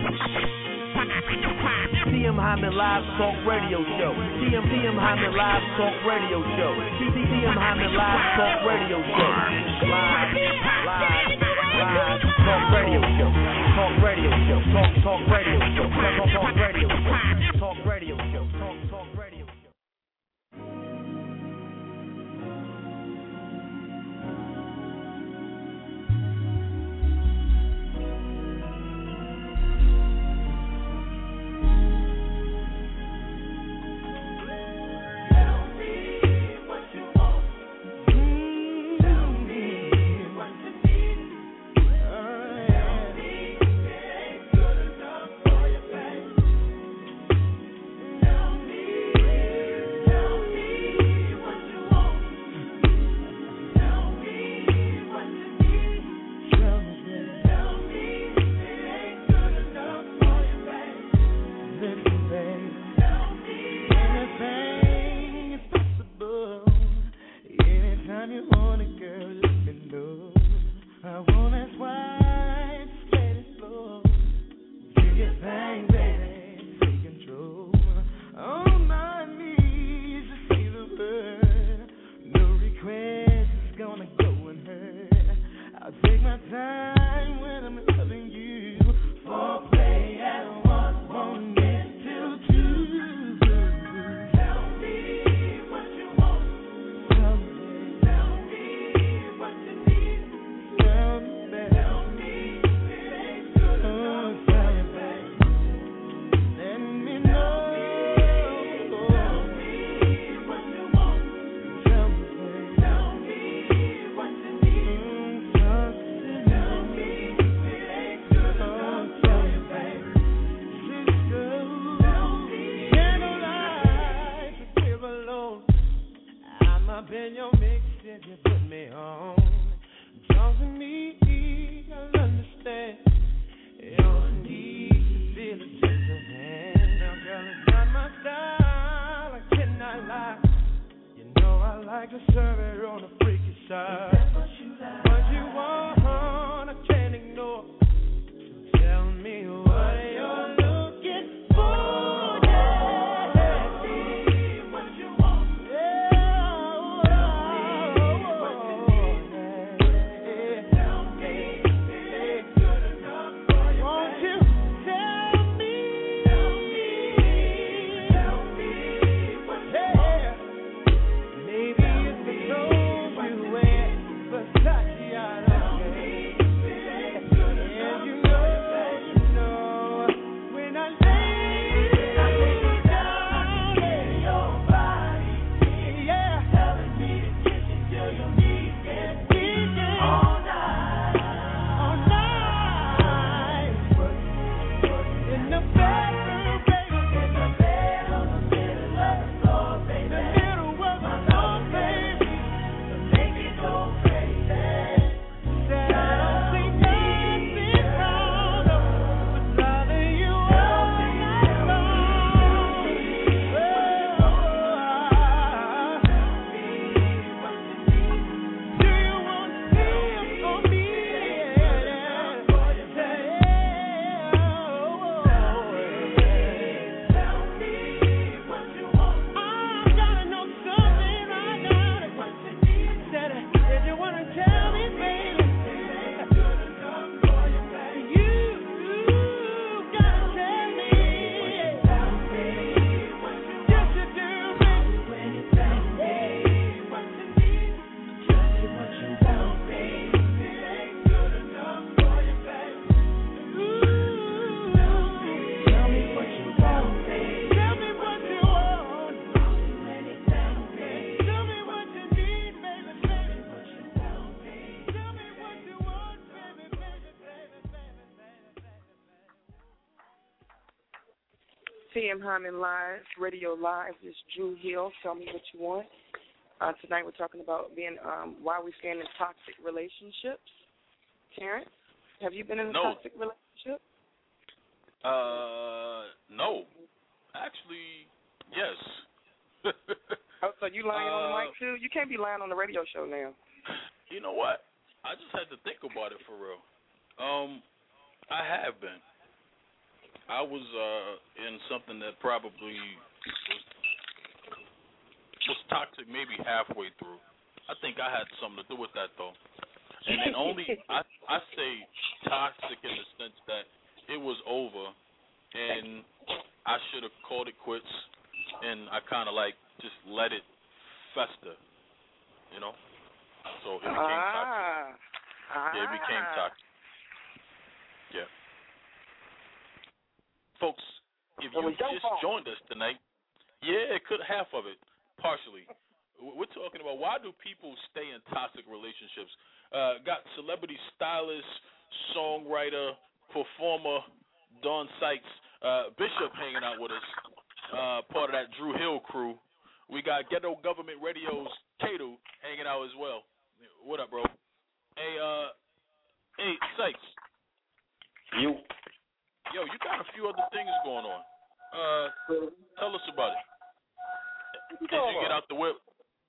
M Hyman Live Talk Radio Show. T M T M Hyman Live Talk Radio Show. T M Hyman Live Talk Radio Show. Live, live, live talk radio show. Talk radio show. Talk talk radio show. Talk talk radio show. Talk radio show. Talk talk radio show. What you T M Hyman Live, Radio Live. This is Drew Hill. Tell me what you want. Uh, tonight we're talking about being um, why we stand in toxic relationships. Terrence, have you been in a no. toxic relationship? Uh, no. Actually, yes. Oh, so you lying uh, on the mic too? You can't be lying on the radio show now. You know what? I just had to think about it for real. Um, I have been. I was uh, in something that probably was, was toxic maybe halfway through. I think I had something to do with that, though. And then only, I, I say toxic in the sense that it was over, and I should have called it quits, and I kind of like just let it fester, you know? So it became ah, toxic. Ah. Yeah, it became toxic. Yeah. Folks, if you just joined us tonight, yeah, it could half of it, partially. We're talking about why do people stay in toxic relationships. Uh, got celebrity stylist, songwriter, performer, Dawn Sykes, uh, Bishop hanging out with us, uh, part of that Drew Hill crew. We got Ghetto Government Radio's Kato hanging out as well. What up, bro? Hey, uh, hey, Sykes. You. Yo, you got a few other things going on. Uh, tell us about it. What you As talking you get about? out the whip.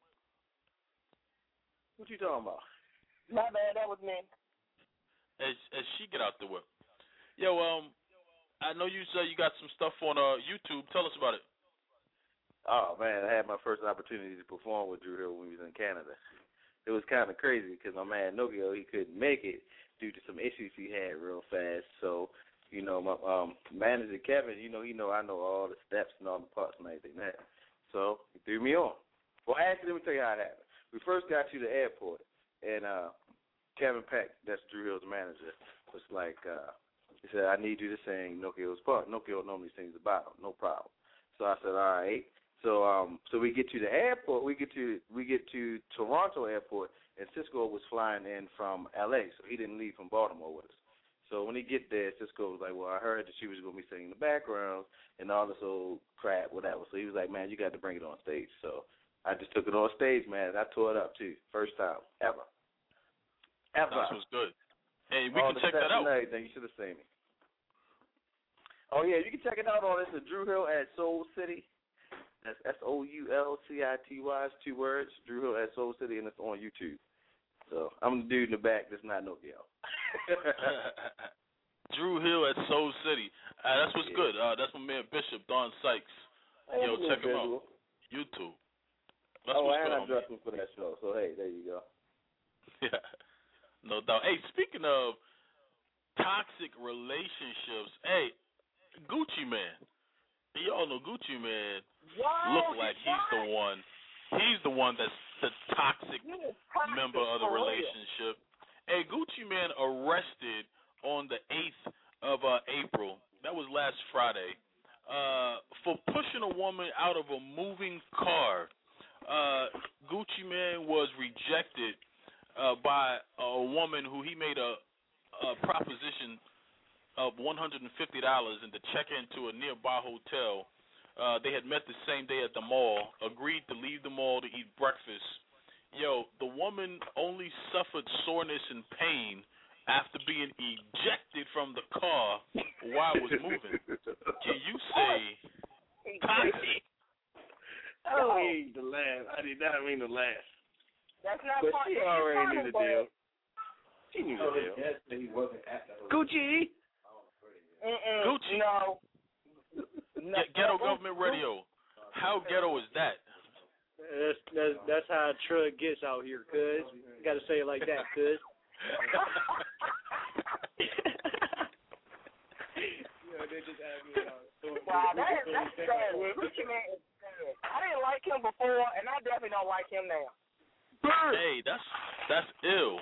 What you talking about? My bad, that was me. As as she get out the whip. Yo, um, I know you say you got some stuff on uh YouTube. Tell us about it. Oh man, I had my first opportunity to perform with Drew Hill when we was in Canada. It was kind of crazy because my man Nogio, he couldn't make it due to some issues he had real fast. So, you know, my um, manager Kevin, you know, he know I know all the steps and all the parts and everything that. So he threw me on. Well, actually, let me tell you how it happened. We first got to the airport, and uh, Kevin Peck, that's Drew Hill's manager, was like, uh, he said, I need you to sing Nogio's part. Nogio normally sings the bottom, no problem. So I said, all right. So um, so we get to the airport. We get to we get to Toronto Airport, and Cisco was flying in from L A, so he didn't leave from Baltimore with us. So when he get there, Cisco was like, well, I heard that she was going to be singing the background and all this old crap, whatever. So he was like, man, you got to bring it on stage. So I just took it on stage, man. I tore it up, too. First time ever. Ever. That was good. Hey, we all can the check that out. Everything. You should have seen me. Oh, yeah, you can check it out on this. Drew Hill at Soul City. That's S O U L C I T Y. It's two words. Drew Hill at Soul City, and it's on YouTube. So I'm the dude in the back that's not Nogio. Drew Hill at Soul City. Uh, that's what's yeah. good. Uh, that's my man Bishop, Dawn Sykes. Hey, Yo, check him visual. out. YouTube. That's oh, what's and good, I dressed him for that show. So, hey, there you go. Yeah, no doubt. Hey, speaking of toxic relationships, hey, Gucci Man. Y'all know Gucci Man Wow, look like he's the one. He's the one that's the toxic member of the relationship. Hey, Gucci Man arrested on the eighth of uh, April. That was last Friday. Uh, for pushing a woman out of a moving car. Uh, Gucci Man was rejected uh, by a woman who he made a, a proposition of one hundred fifty dollars and to check into a nearby hotel. Uh, they had met the same day at the mall, agreed to leave the mall to eat breakfast. Yo, the woman only suffered soreness and pain after being ejected from the car while it was moving. Can you say toxic? I mean to laugh. I did not mean to laugh. That's not but part she already knew the deal. She knew the deal. Yes, he wasn't at the Gucci. Mm-mm, Gucci. No. no. Ghetto Government Radio. How ghetto is that? That's that's that's how a truck gets out here, cuz. You gotta say it like that, cuz. Wow, that is that's sad. Gucci Man is sad. I didn't like him before, and I definitely don't like him now. Hey, that's that's ill.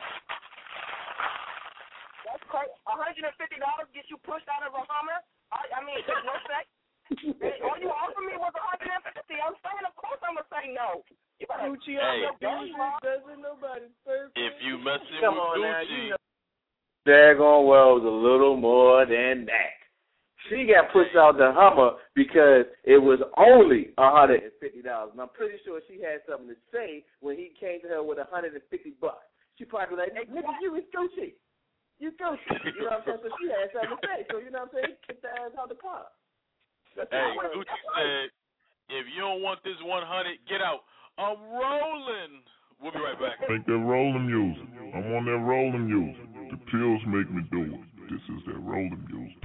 That's crazy. one hundred fifty dollars gets you pushed out of a Hummer? I, I mean, there's no sex. All you offered me was one hundred fifty dollars. I'm saying, of course I'm going to say no. You better Gucci hey, doesn't nobody perfect. If you messing Come with on Gucci, now, you know. Daggone well was a little more than that. She got pushed out the Hummer because it was only one hundred fifty dollars. And I'm pretty sure she had something to say when he came to her with one hundred fifty bucks. She probably was like, hey, nigga, you is Gucci. You Gucci. You know what I'm saying? So she had something to say. So, you know what I'm saying? Kick the ass out the car. That's hey, Gucci said, if you don't want this one hundred, get out. I'm rolling. We'll be right back. Make that rolling music. I'm on that rolling music. The pills make me do it. This is that rolling music.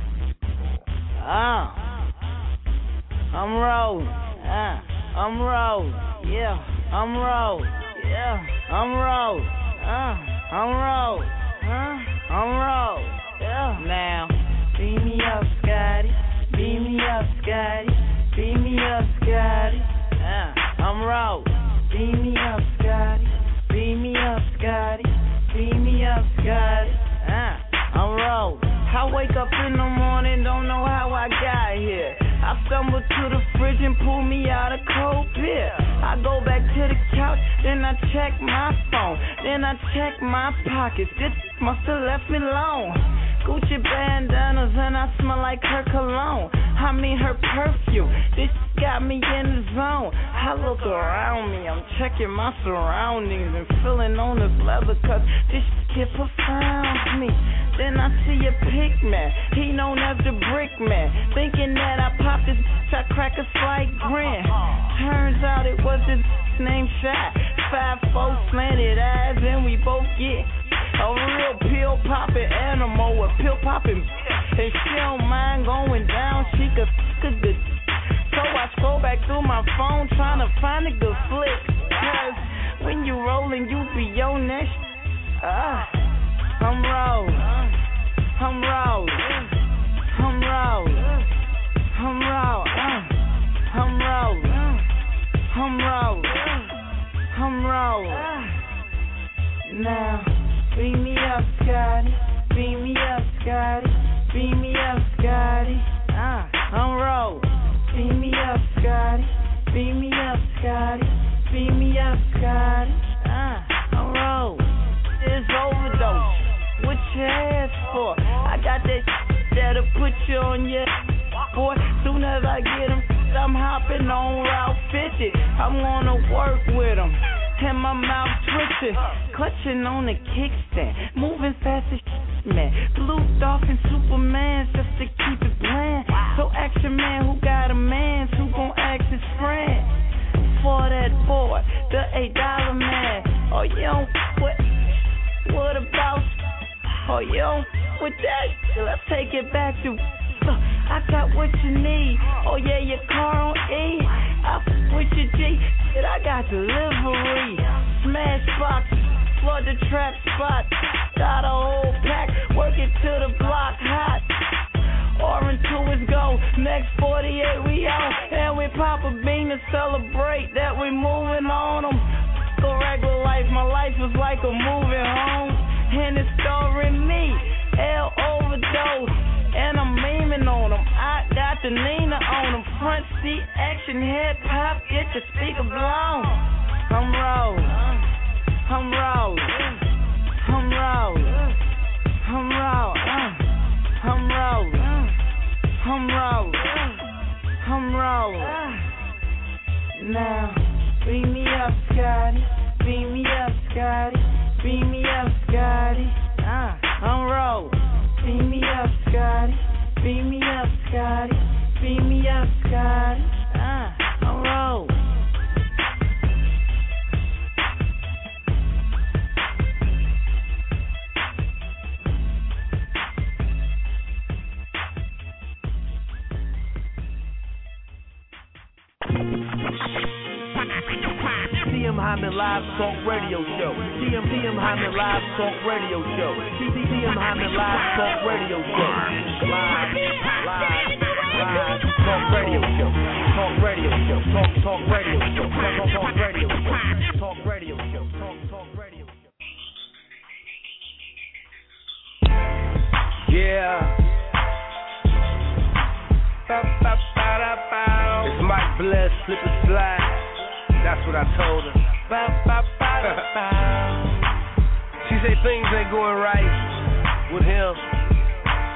Ah, I'm rolling. Ah, I'm rolling. Yeah, I'm rolling. Yeah, I'm rolling. Ah, I'm rolling. Ah, I'm rolling. Yeah. Now, beam me up, Scotty. Beam me up, Scotty. Beam me up, Scotty. Ah, I'm rolling. Beam me up, Scotty. Beam me up, Scotty. Beam me up, Scotty. Ah, I'm rolling. I wake up in the morning, don't know how I got here. I stumble to the fridge and pull me out a cold beer. I go back to the couch, then I check my phone. Then I check my pockets, this must have left me alone. Gucci bandanas and I smell like her cologne. I mean her perfume, this got me in the zone. I look around me, I'm checking my surroundings and feeling on this leather cause this shit profounds me. Then I see a pig man, he known as the brick man. Thinking that I popped this bitch, I crack a slight grin. Turns out it was this named Shaq. Five, four slanted eyes and we both get a real pill popping animal with pill popping. And she don't mind going down, she could f*** a good. So I scroll back through my phone trying to find a good flick. Cause when you rollin', you be on that sh- Ah, I'm rollin', I'm rollin', I'm rollin', I'm rollin', I'm rollin', I'm rollin', I'm rollin'. Now, beam me up, Scotty, beam me up, Scotty, beam me up, Scotty. Ah, I'm rollin'. Beam me up, Scotty. Beam me up, Scotty. Beam me up, Scotty. Ah, I'm rollin'. It's overdose. What you ask for? I got that that'll put you on your boy. Soon as I get him, I'm hopping on Route fifty. I'm gonna work with him. And my mouth twitching, clutching on the kickstand, moving fast as shit, man. Blue Dolphin Superman just to keep it bland. So action man who got a man who gon' act his friend. For that boy, the eight dollar man. Oh, you don't what? What about? Oh, you don't with that? Let's take it back to. Uh, I got what you need. Oh yeah, your car on E. I f with your G. Shit, I got delivery. Smash box, flood the trap spot. Got a whole pack, work it to the block hot. Orange two is go. Next forty-eight we on, and we pop a bean to celebrate that we moving on them. The regular life, my life is like a moving home, and it's starring me. L overdose. And I'm memeing on them. I got the Nina on them. Front seat action, hip hop, get the speaker blown. I'm rollin', I'm rollin', I'm rollin', I'm rollin', I'm rollin', I'm rollin', I'm rollin'. Now, beam me up, Scotty. Beam me up, Scotty. Beam me up, Scotty. Ah, I'm rollin'. Beam me up, Scotty. Beam me up, Scotty. Beam me up, Scotty. Ah, I'm rollin'. T M Hyman Live Talk Radio Show. T M T M Hyman Live Talk Radio Show. T M Hyman Live Talk Radio Show. Live, live, live Talk Radio Show. Talk Radio Show. Talk Talk Radio Show. Talk Talk Radio Show. Talk Radio Show. Talk Talk Radio Show. Yeah. It's Mike Bless, slip and slide. That's what I told her. She said things ain't going right with him.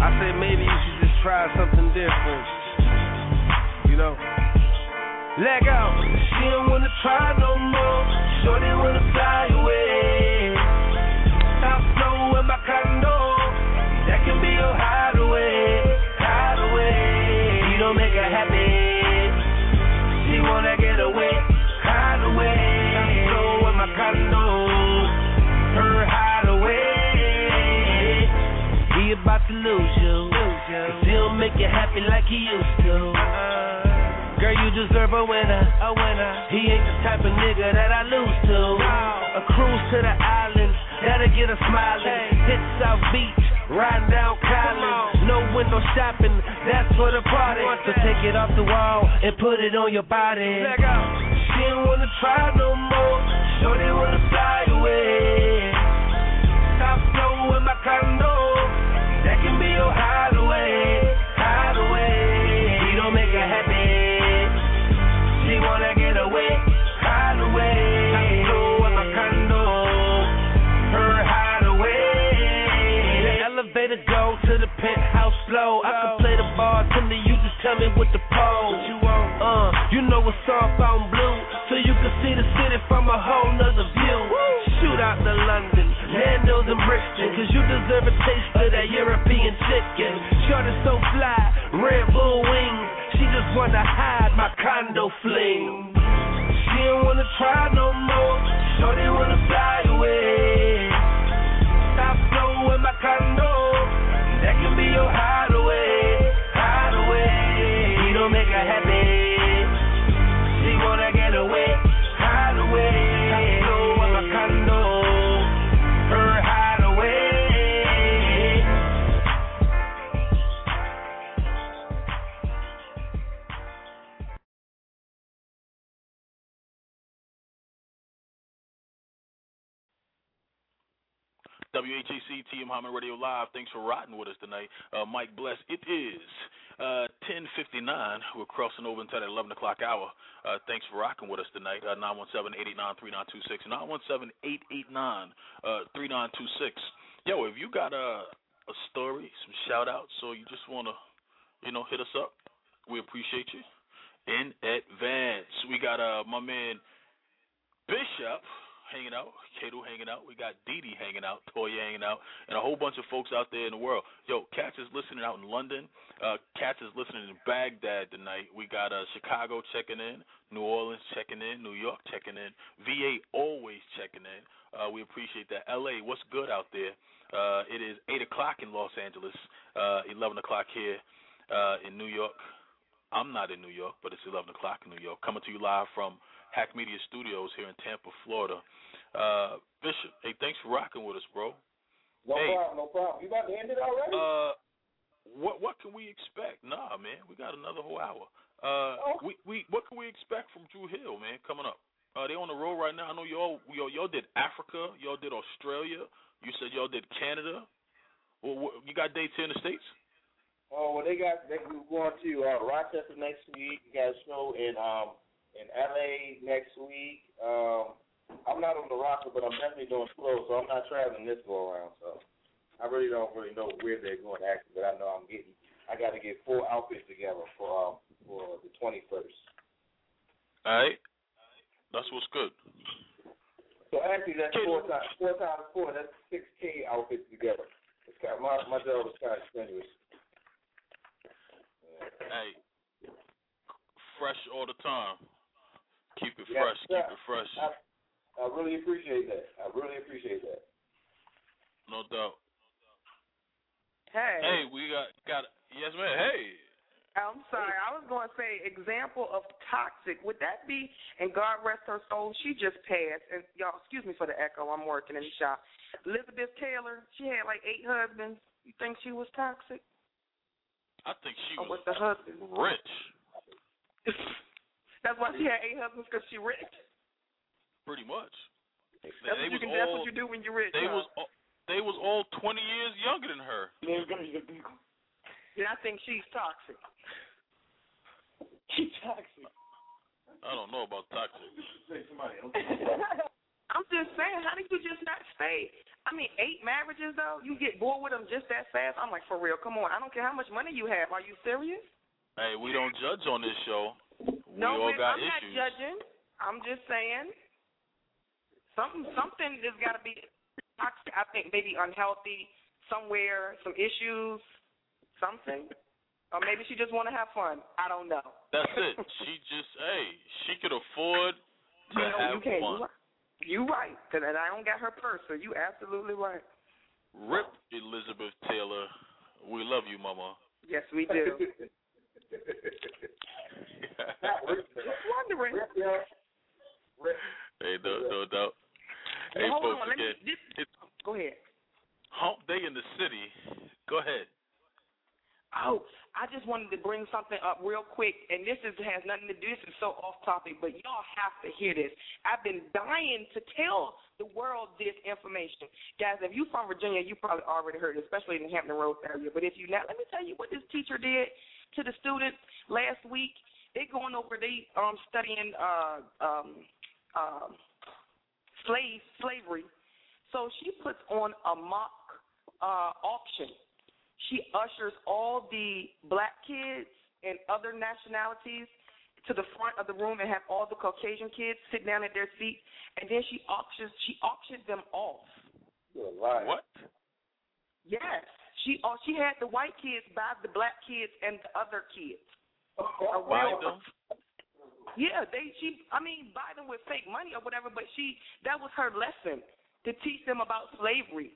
I said maybe you should just try something different. You know? Let go. She don't wanna try no more. Shorty wanna fly away. Top floor in my condo. That can be your hideaway. Hideaway. You don't make her happy. She wanna get away. Hideaway. Top floor in my condo. Her hideaway. He about to lose you. Cause he don't make you happy like he used to. Girl, you deserve a winner, a winner. He ain't the type of nigga that I lose to. A cruise to the islands, that'll get her smiling. Hit South Beach, riding down Collins. No window shopping, that's for the party. So take it off the wall and put it on your body. She don't wanna try no more. Shorty wanna fly away. Top floor in my condo, that can be your hideaway. Hideaway. He don't make her happy. She wanna get away, hideaway. Condo in my condo, her hideaway. The elevator go to the penthouse floor. I can play the bartender, you just tell me what the pole. What you want? Uh, you know it's soft on blue, so you can see the city from a whole nother view. Shoot out to London, Nando's and Brixton, cause you deserve a taste of that European chicken. Shorty so fly, Red Bull wings. She just wanna hide my condo fling. She don't wanna try no more. Shorty wanna fly away. Top floor in my condo. That can be your hideaway. Hideaway. He don't make her happy. She wanna get away. Hideaway. Top floor in my condo. Her hideaway. W H A C T M Hyman Radio Live. Thanks for riding with us tonight. Uh, Mike Bless. It is uh, ten fifty-nine. We're crossing over into that eleven o'clock hour. Uh, thanks for rocking with us tonight. Uh, nine one seven, eight eight nine, three nine two six. nine one seven, eight eight nine, three nine two six. Yo, if you got a, a story, some shout-outs, or you just want to, you know, hit us up, we appreciate you in advance. We got uh, my man Bishop hanging out, Kato hanging out, we got Dee Dee hanging out, Toya hanging out, and a whole bunch of folks out there in the world. Yo, Cats is listening out in London. Uh, Cats is listening in Baghdad tonight. We got uh, Chicago checking in, New Orleans checking in, New York checking in, V A always checking in. Uh, we appreciate that. L A, what's good out there? Uh, it is eight o'clock in Los Angeles, uh, eleven o'clock here uh, in New York. I'm not in New York, but it's eleven o'clock in New York. Coming to you live from Hack Media Studios here in Tampa, Florida. Uh, Bishop, hey, thanks for rocking with us, bro. No hey, problem, no problem. You about to end it already? Uh, what what can we expect? Nah, man, we got another whole hour. Uh, oh. we we what can we expect from Dru Hill, man? Coming up, uh, they on the road right now. I know y'all y'all, y'all did Africa, y'all did Australia. You said y'all did Canada. Well, what, you got dates here in the States? Oh, well, they got they we're going to uh, Rochester next week. We got a show in um in L A next week. Um, I'm not on the roster, but I'm definitely doing slow, so I'm not traveling this go around. So I really don't really know where they're going actually, but I know I'm getting. I got to get four outfits together for um, for the twenty-first. All right, that's what's good. So actually, that's four times four times four. That's six K outfits together. It's kind of, my my job is kind of strenuous. Hey, fresh all the time. Keep it yes, fresh. Sir. Keep it fresh. I, I really appreciate that. I really appreciate that. No doubt. Hey. Hey, we got got yes, man. Hey. I'm sorry. I was going to say example of toxic. Would that be? And God rest her soul. She just passed. And y'all, excuse me for the echo. I'm working in the shop. Elizabeth Taylor. She had like eight husbands. You think she was toxic? I think she or was with the husband rich. That's why she had eight husbands, because she rich. Pretty much. That's, they what you, can, all, that's what you do when you're rich. They huh? was all, they was all twenty years younger than her. And I think she's toxic. She's toxic. I don't know about toxic. Say somebody else. I'm just saying, how did you just not stay? I mean, eight marriages though, you get bored with them just that fast? I'm like, for real, come on. I don't care how much money you have. Are you serious? Hey, we don't judge on this show. We no, all got I'm issues. not judging. I'm just saying something something there's got to be toxic. I think maybe unhealthy somewhere, some issues, something. Or maybe she just want to have fun. I don't know. That's it. She just, hey, she could afford to you know, have you can't, fun. You right. And I don't got her purse, so you absolutely right. Rip Elizabeth Taylor. We love you, Mama. Yes, we do. Just wondering. Hey, no, no doubt. Hey, well, hold folks, on. Let again, me, this, it's go ahead. Hump Day in the city. Go ahead. Oh, I just wanted to bring something up real quick, and this is has nothing to do. This is so off topic, but y'all have to hear this. I've been dying to tell the world this information, guys. If you from Virginia, you probably already heard it, especially in the Hampton Roads area. But if you not, let me tell you what this teacher did to the students last week. They going over, they um studying uh um um slave slavery. So she puts on a mock uh, auction. She ushers all the black kids and other nationalities to the front of the room and have all the Caucasian kids sit down at their seats, and then she auctions she auctioned them off. What? Yes, she uh, she had the white kids buy the black kids and the other kids. Oh, buy them? Yeah, they she I mean buy them with fake money or whatever, but she that was her lesson to teach them about slavery.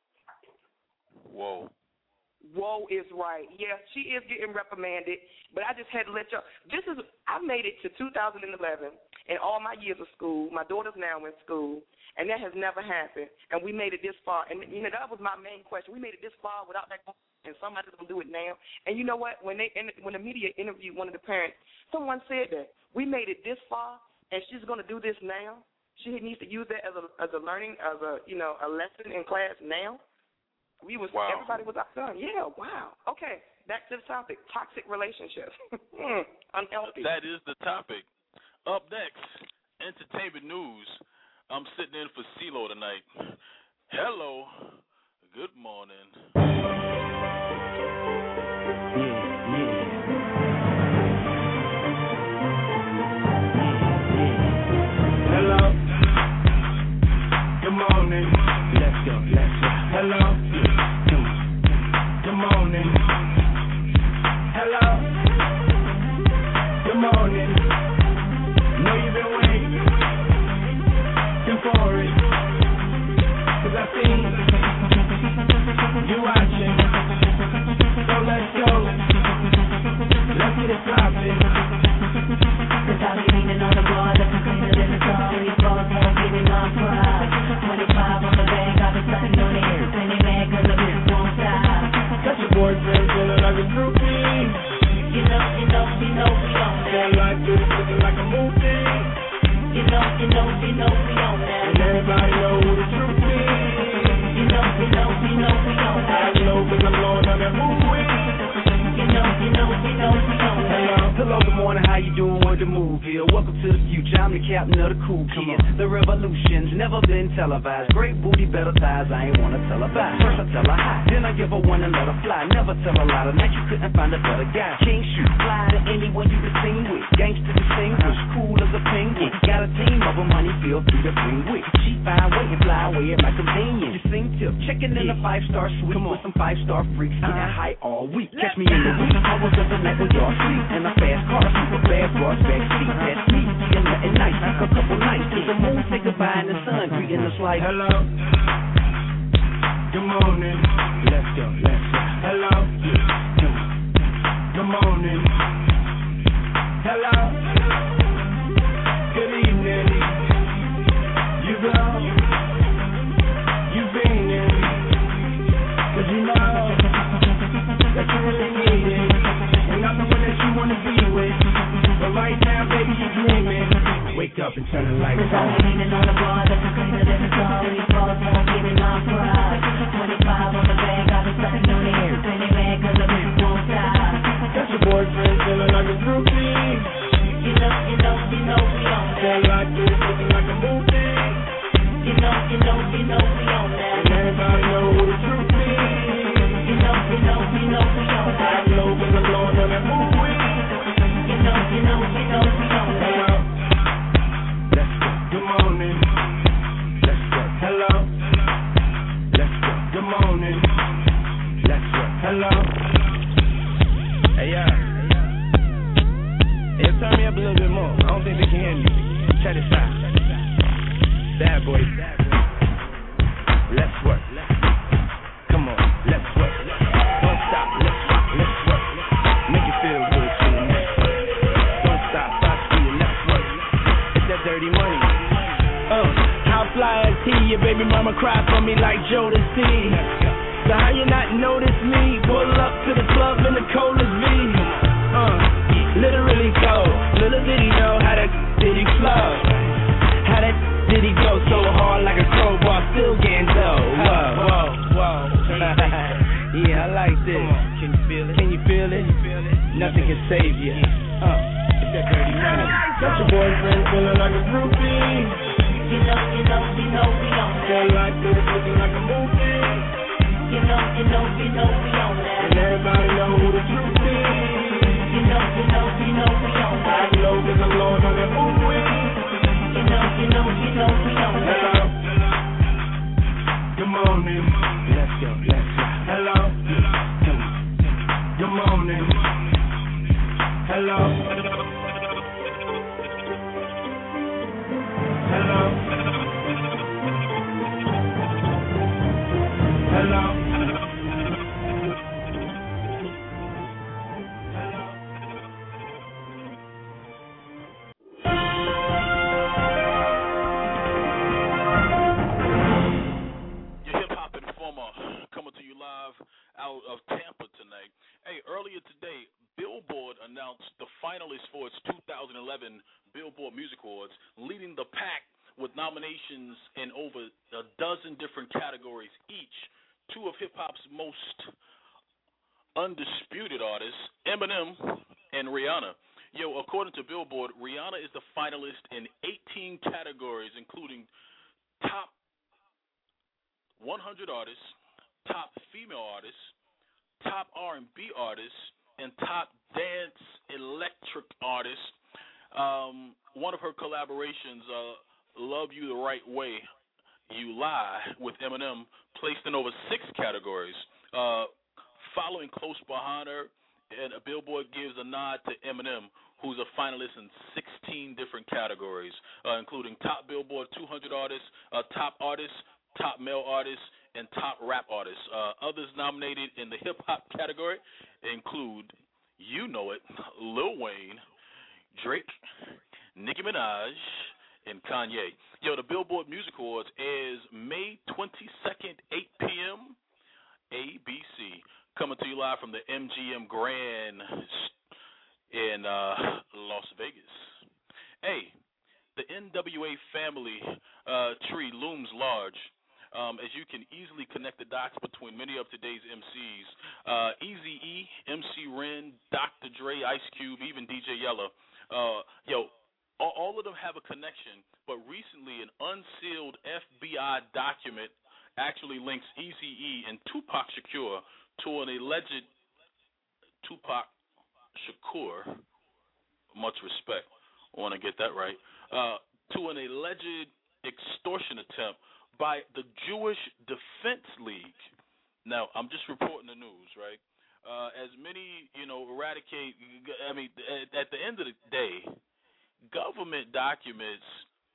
Whoa. Whoa is right. Yeah, she is getting reprimanded, but I just had to let y'all. This is I made it to two thousand eleven in all my years of school. My daughter's now in school, and that has never happened. And we made it this far. And you know that was my main question. We made it this far without that, and somebody's gonna do it now. And you know what? When they when the media interviewed one of the parents, someone said that we made it this far, and she's gonna do this now. She needs to use that as a as a learning as a you know a lesson in class now. We was wow. Everybody was outdone. Yeah, wow. Okay, back to the topic: toxic relationships. mm, unhealthy. That is the topic. Up next, entertainment news. I'm sitting in for CeeLo tonight. Hello. Good morning. Yeah, yeah. Hello. Good morning. Let's go. Let's go. Hello. Good morning. Hello. Good morning. Know you've been waiting for it. Cause I see you watching. So let's go. Let's get it poppin'. Cause I'll be leaning on the bar, looking cleaner than the sorry balls, won't give me my pride. twenty-five on the bank, I've been sucking on it. Plenty mad cause the bitch won't stop. Got your boyfriend feeling like a groupie. You know, you know, you know we on that. Feel like this looking like a movie. You know, you know, you know we on that. And everybody know who the truth is. You know, you know, you know we on that. I know cause I'm going on that movie. You know, you know, you know we on that. Hello, hello, good morning, how you doing? Word to move here. Welcome to the future, I'm the captain of the cool kids. The revolution's never been televised. Great booty, better thighs, I ain't wanna tell her bye. First I tell her hi, then I give her one and let her fly. Never tell her lie, tonight you couldn't find a better guy. King shoot, fly to anyone you can sing with. Gangsta distinguished, cool as a penguin. Got a team of them, money feel free to bring with. Cheap, fine, wait and fly away at my convenience. You sing tip, checking in a five-star suite with some five-star freaks. Getting high all week, catch me in the week. I was up the night when y'all sleep. In a fast car, super fast, broad back seat. That's me, seeing nothing nice. Took a couple nights to the moon, say goodbye in the sun. Greeting us like, hello. Good morning. Let's go, let's go. Hello. Good morning. Hello. Good evening. You go. You been in. Cause you know that you really need it. And I'm the one that you wanna be with. But right now, baby, you're dreaming. Wake up and turn the lights on. Cause I'm leaning on the bar, looking cleaner than the sorry balls, won't give me my pride. twenty-five on the bank, I've been sucking on it. Plenty mad cause the bitch won't stop. Got your boyfriend feeling like a groupie. You know, you know, you know we on that. Feel like this looking like a movie. You know, you know, you know Hello. Hey, yeah. Hey, turn me up a little bit more. I don't think they can hear me. Check this out. Bad boy. Let's work. Come on, let's work. Don't stop, let's rock, let's work. Make it feel good to the next work. Don't stop, stop, see you, let's work. It's that dirty money. Uh, how fly is he? Your baby mama cry for me like Jodeci. So how you not notice me? Pull up to the club in the coldest V. Uh, literally cold. Little did he know how that did he flow. How that did he go so hard like a crowbar, still getting dough. Whoa, whoa, whoa. Yeah, I like this. Can you feel it? Can you feel it? Nothing can save you. Uh, it's that dirty money. Got your boyfriend feeling like a groupie. You know, you know, you know we on that. Feel like this, looking like a movie. You know, you know, you know we on that. And everybody know who the truth is. You know, you know, you know we on that. I know there's a Lord on that movie. You know, you know, you know we on that. Hello. Good morning. Let's go, let's go. Hello. Good morning. Hello. Hello. Hello. Out of Tampa tonight. Hey, earlier today, Billboard announced the finalists for its two thousand eleven Billboard Music Awards, leading the pack with nominations in over a dozen different categories each. Two of hip-hop's most undisputed artists, Eminem and Rihanna. Yo, according to Billboard, Rihanna is the finalist in eighteen categories, including top one hundred artists, top female artists, top R and B artists, and top dance electric artists. Um, one of her collaborations, uh, Love You the Right Way, You Lie, with Eminem, placed in over six categories. Uh, following close behind her, and a Billboard gives a nod to Eminem, who's a finalist in sixteen different categories, uh, including top Billboard two hundred artists, uh, top artists, top male artists, and top rap artists. Uh, others nominated in the hip-hop category include, you know it, Lil Wayne, Drake, Nicki Minaj, and Kanye. Yo, the Billboard Music Awards airs May twenty-second, eight p.m., A B C. Coming to you live from the M G M Grand in uh, Las Vegas. Hey, the N W A family uh, tree looms large. Um, as you can easily connect the dots between many of today's M Cs. Uh, Eazy-E, M C Ren, Doctor Dre, Ice Cube, even D J Yella. Uh, yo, all, all of them have a connection, but recently an unsealed F B I document actually links Eazy-E and Tupac Shakur to an alleged Tupac Shakur, much respect, I want to get that right, uh, to an alleged extortion attempt by the Jewish Defense League. Now, I'm just reporting the news, right? Uh, as many, you know, eradicate, I mean, at, at the end of the day, government documents,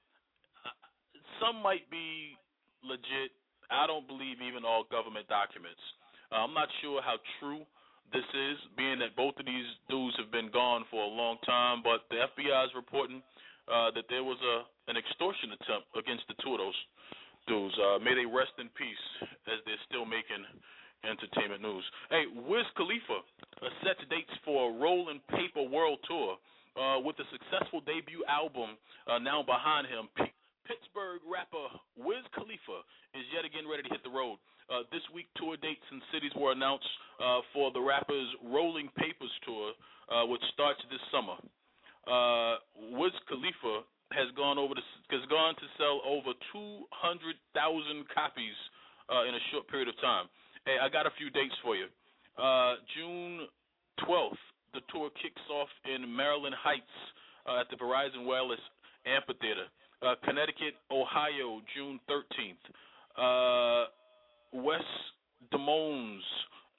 some might be legit. I don't believe even all government documents. Uh, I'm not sure how true this is, being that both of these dudes have been gone for a long time, but the F B I is reporting uh, that there was a an extortion attempt against the two of those dudes. Uh, may they rest in peace as they're still making entertainment news. Hey, Wiz Khalifa uh, sets dates for a Rolling Paper World Tour uh, with the successful debut album uh, now behind him. P- Pittsburgh rapper Wiz Khalifa is yet again ready to hit the road. Uh, this week, tour dates and cities were announced uh, for the rapper's Rolling Papers Tour, uh, which starts this summer. Uh, Wiz Khalifa has gone over to, has gone to sell over two hundred thousand copies uh, in a short period of time. Hey, I got a few dates for you. Uh, June twelfth, the tour kicks off in Maryland Heights uh, at the Verizon Wireless Amphitheater. Uh, Connecticut, Ohio, June thirteenth. Uh, West Des Moines,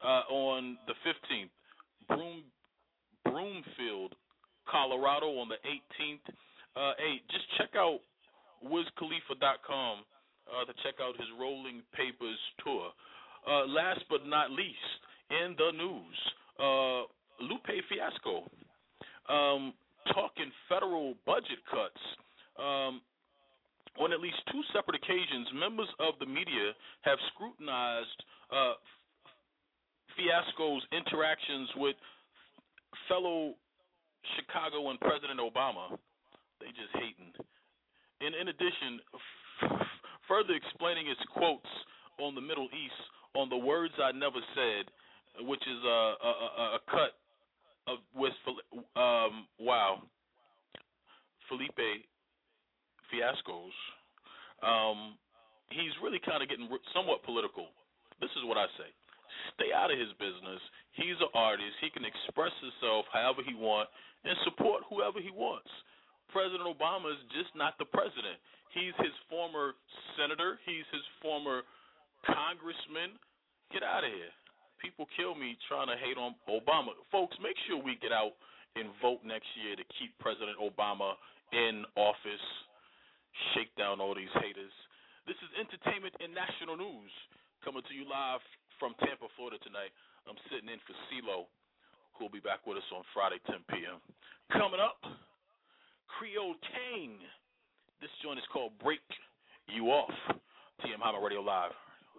uh, on the fifteenth. Broom, Broomfield, Colorado on the eighteenth. Uh, hey, just check out wiz khalifa dot com uh, to check out his Rolling Papers tour. Uh, last but not least, in the news, uh, Lupe Fiasco um, talking federal budget cuts. Um, on at least two separate occasions, members of the media have scrutinized uh, Fiasco's interactions with fellow Chicago and President Obama. They just hating. In, in addition, f- further explaining his quotes on the Middle East on the words I never said, which is a, a, a, a cut of with um, wow, Felipe Fiasco's. Um, he's really kind of getting somewhat political. This is what I say. Stay out of his business. He's an artist. He can express himself however he wants and support whoever he wants. President Obama is just not the president. He's his former senator. He's his former congressman. Get out of here. People kill me trying to hate on Obama. Folks, make sure we get out and vote next year to keep President Obama in office. Shake down all these haters. This is Entertainment and National News coming to you live from Tampa, Florida tonight. I'm sitting in for CeeLo, who will be back with us on Friday, ten p.m. Coming up, Creole King. This joint is called Break You Off. T M Hyman Radio Live.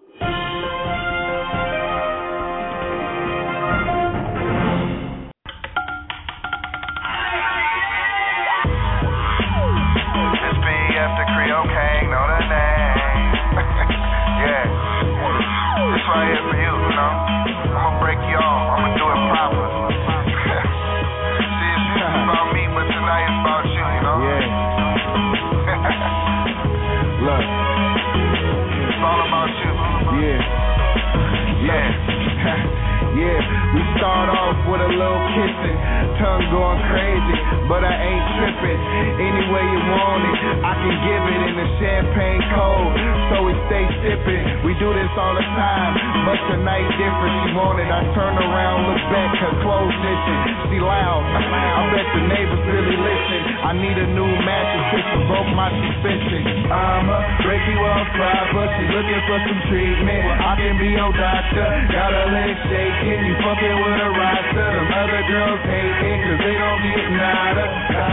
S B F the Creole King, know the name. Yeah. This right here for you, you know. I'ma break you off. I'ma do it proper. See, it's about me, but tonight it's about you, you know. Yeah. Look. It's all about you. Yeah. Yeah. Yeah. We start off with a little kissing, tongue going crazy, but I ain't tripping. Any way you want it, I can give it in the champagne cold, so we stay sipping. We do this all the time, but tonight different. She want it, I turn around, look back, her clothes missing. She loud, I bet the neighbors really listen. I need a new mattress, this broke my suspicion. I'ma break you off proper, she looking for some treatment. I can be your doctor, got her legs shaking, you fucking with a roster. Them other girls hating, cause they don't get nada.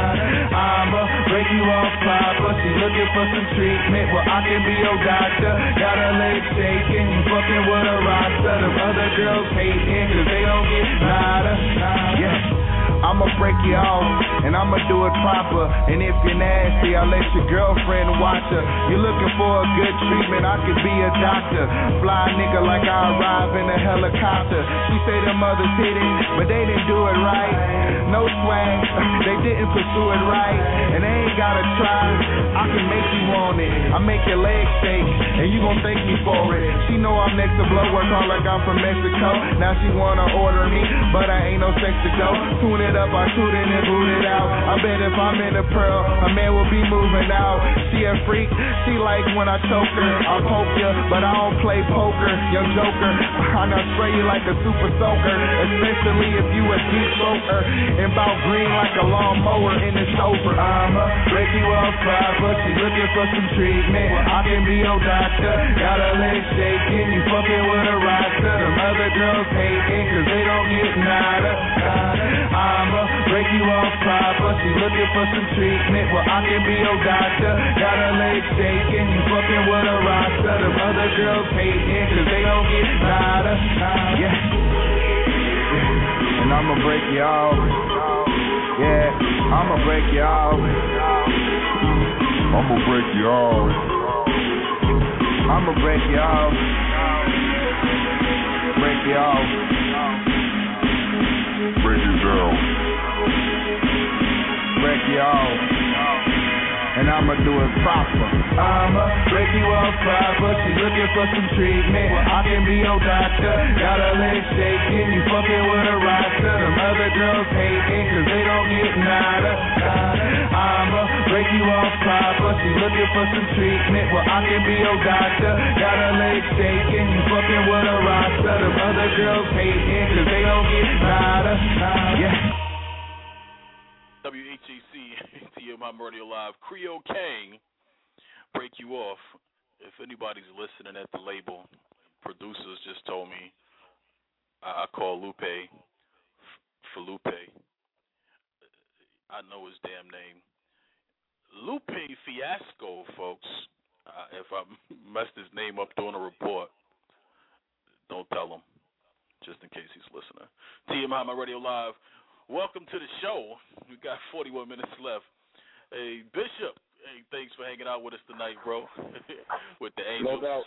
I'ma break you off proper, she looking for some treatment. Well, I can be your doctor, got her legs shaking, you fucking with a roster. Them other girls hating, cause they don't get nada. Yeah. I'ma break you off, and I'ma do it proper. And if you're nasty, I'll let your girlfriend watch her. You're looking for a good treatment, I could be a doctor. Fly nigga like I arrive in a helicopter. She say them others hit it, but they didn't do it right. No swag, they didn't pursue it right. And they ain't gotta try, I can make you want it. I make your legs shake, and you gon' thank me for it. She know I'm next to blow, work hard like I'm from Mexico. Now she wanna order me, but I ain't no sex to go. Tune it up, I shoot it and boot it out. I bet if I'm in a pearl, a man will be moving out. She a freak, she like when I choke her. I poke ya, but I don't play poker. Young joker, I not spray you like a super soaker. Especially if you a deep smoker. And bout green like a lawnmower and it's over. I'ma break you off proper, she looking for some treatment. I can be your doctor, got her legs shaking, you fucking with a roster. Them other girls hating, cause they don't get nada. I'ma break you off proper, she looking for some treatment. Well, I can be your doctor, got her legs shaking, you fucking with a roster. Them other girls hating, cause they don't get nada. Yeah. And I'ma break you off. Yeah, I'ma break you off. I'ma break you off. I'ma break you off. Break you off. Break it down. Break you off. And I'ma do it proper. I'ma break you off proper, she looking for some treatment. I can be your doctor, got her legs shaking, you fucking with a roster. Them other girls hating, cause they don't get nada. I'ma break you off proper, she looking for some treatment. Well, I can be your doctor, got her legs shaking, you fucking with a roster. them other girls hating, cause they don't get tired of, yeah. W H A C, T M I'm Radio Live, Creole King, break you off. If anybody's listening at the label, producers just told me I, I call Lupe f- for Lupe. I know his damn name. Lupe Fiasco, folks. Uh, if I messed his name up doing a report, don't tell him, just in case he's listening. T M I, my Radio Live. Welcome to the show. We got forty-one minutes left. Hey, Bishop, hey, thanks for hanging out with us tonight, bro, with the Angels. No doubt.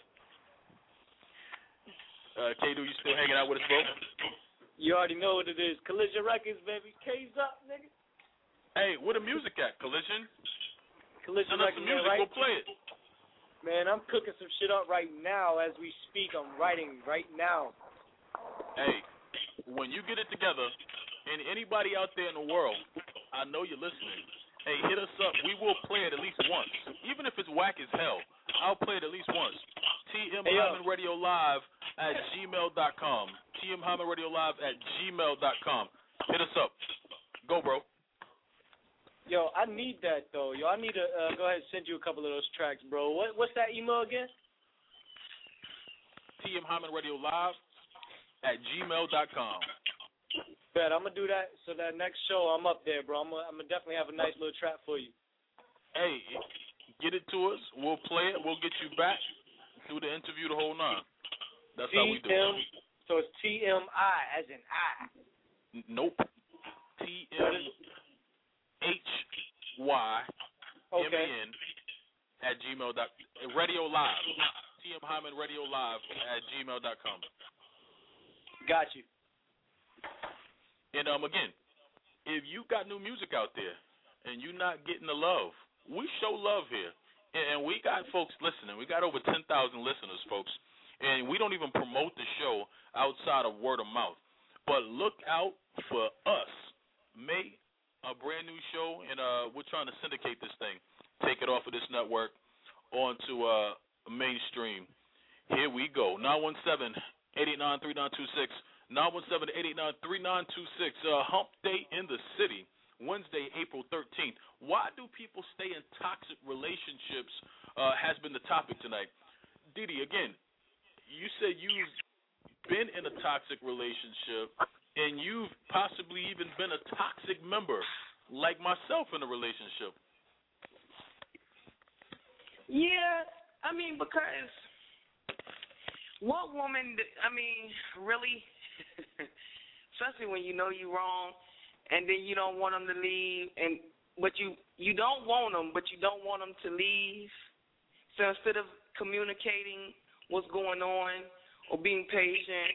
Uh, K-Do, you still hanging out with us, bro? You already know what it is. Collision Records, baby. K's up, nigga. Hey, where the music at, Collision? Collision Send us Records, some music, man, right? we'll play it. Man, I'm cooking some shit up right now as we speak. I'm writing right now. Hey, when you get it together, and anybody out there in the world, I know you're listening, hey, hit us up. We will play it at least once. Even if it's whack as hell, I'll play it at least once. T M Hyman Radio Live at gmail dot com. T M Hyman Radio Live at gmail dot com. Hit us up. Go, bro. Yo, I need that, though. Yo, I need to uh, go ahead and send you a couple of those tracks, bro. What, what's that email again? T M Hyman Radio Live at gmail dot com. Bet, I'm going to do that so that next show I'm up there, bro. I'm going to definitely have a nice little track for you. Hey, get it to us. We'll play it. We'll get you back. Do the interview, the whole nine. That's how we do it. So it's T M I as in I. N- Nope. T M H Y M A N at gmail dot com. Radio Live. T M Hyman Radio Live at gmail dot com. Got you. And um, again, if you got new music out there and you're not getting the love, we show love here. And we got folks listening. We got over ten thousand listeners, folks. And we don't even promote the show outside of word of mouth. But look out for us. May, a brand new show, and uh, we're trying to syndicate this thing. Take it off of this network onto uh, mainstream. Here we go. nine one seven, eight eight nine, three nine two six. nine one seven, eight eight nine, three nine two six. Uh, hump Day in the City, Wednesday, April thirteenth. Why do people stay in toxic relationships uh, has been the topic tonight. Didi, again, you said you've been in a toxic relationship, and you've possibly even been a toxic member, like myself, in a relationship. Yeah, I mean, because what woman, I mean, really, especially when you know you're wrong, and then you don't want them to leave, and but you you don't want them, but you don't want them to leave. So instead of communicating what's going on or being patient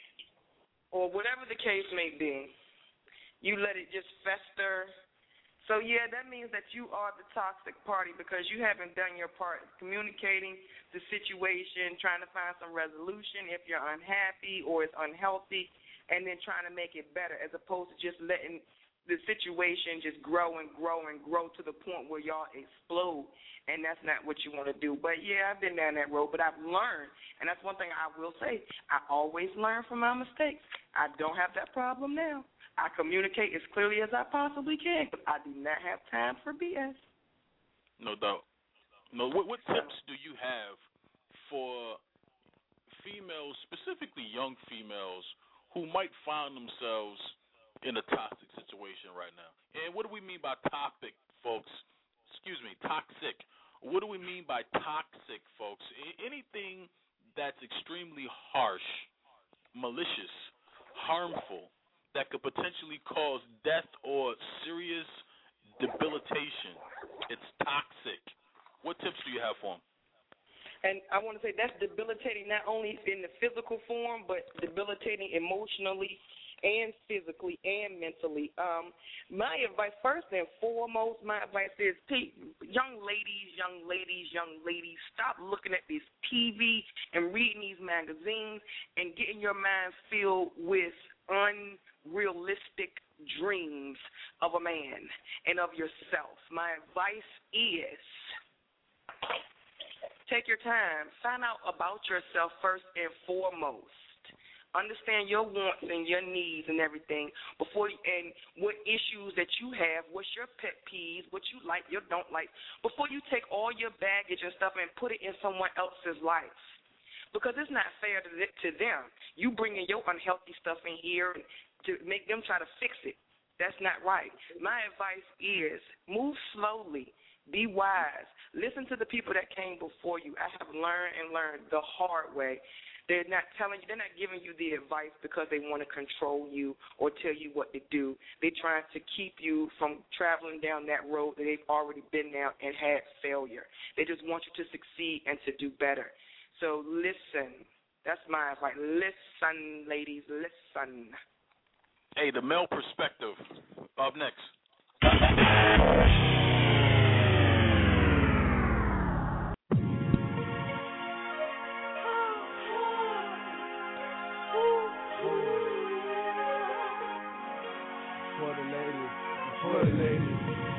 or whatever the case may be, you let it just fester. So, yeah, that means that you are the toxic party because you haven't done your part communicating the situation, trying to find some resolution if you're unhappy or it's unhealthy, and then trying to make it better as opposed to just letting the situation just grow and grow and grow to the point where y'all explode, and that's not what you want to do. But, yeah, I've been down that road, but I've learned, and that's one thing I will say. I always learn from my mistakes. I don't have that problem now. I communicate as clearly as I possibly can because I do not have time for B S. No doubt. No. What, what tips do you have for females, specifically young females, who might find themselves in a toxic situation right now? And what do we mean by topic, folks? Excuse me, toxic. What do we mean by toxic, folks? Anything that's extremely harsh, malicious, harmful, that could potentially cause death or serious debilitation. It's toxic. What tips do you have for them? And I want to say that's debilitating not only in the physical form, but debilitating emotionally and physically and mentally. Um, my advice, first and foremost, my advice is, young ladies, young ladies, young ladies, stop looking at this T V and reading these magazines and getting your mind filled with unrealistic dreams of a man and of yourself. My advice is take your time. Find out about yourself first and foremost. Understand your wants and your needs and everything before, and what issues that you have, what's your pet peeves, what you like, you don't like, before you take all your baggage and stuff and put it in someone else's life. Because it's not fair to, to them. You bringing your unhealthy stuff in here to make them try to fix it. That's not right. My advice is move slowly. Be wise. Listen to the people that came before you. I have learned and learned the hard way. They're not telling you, they're not giving you the advice because they want to control you or tell you what to do. They're trying to keep you from traveling down that road that they've already been down and had failure. They just want you to succeed and to do better. So listen. That's my advice. Listen, ladies, listen. Hey, the male perspective. Up next. For the ladies, for the ladies,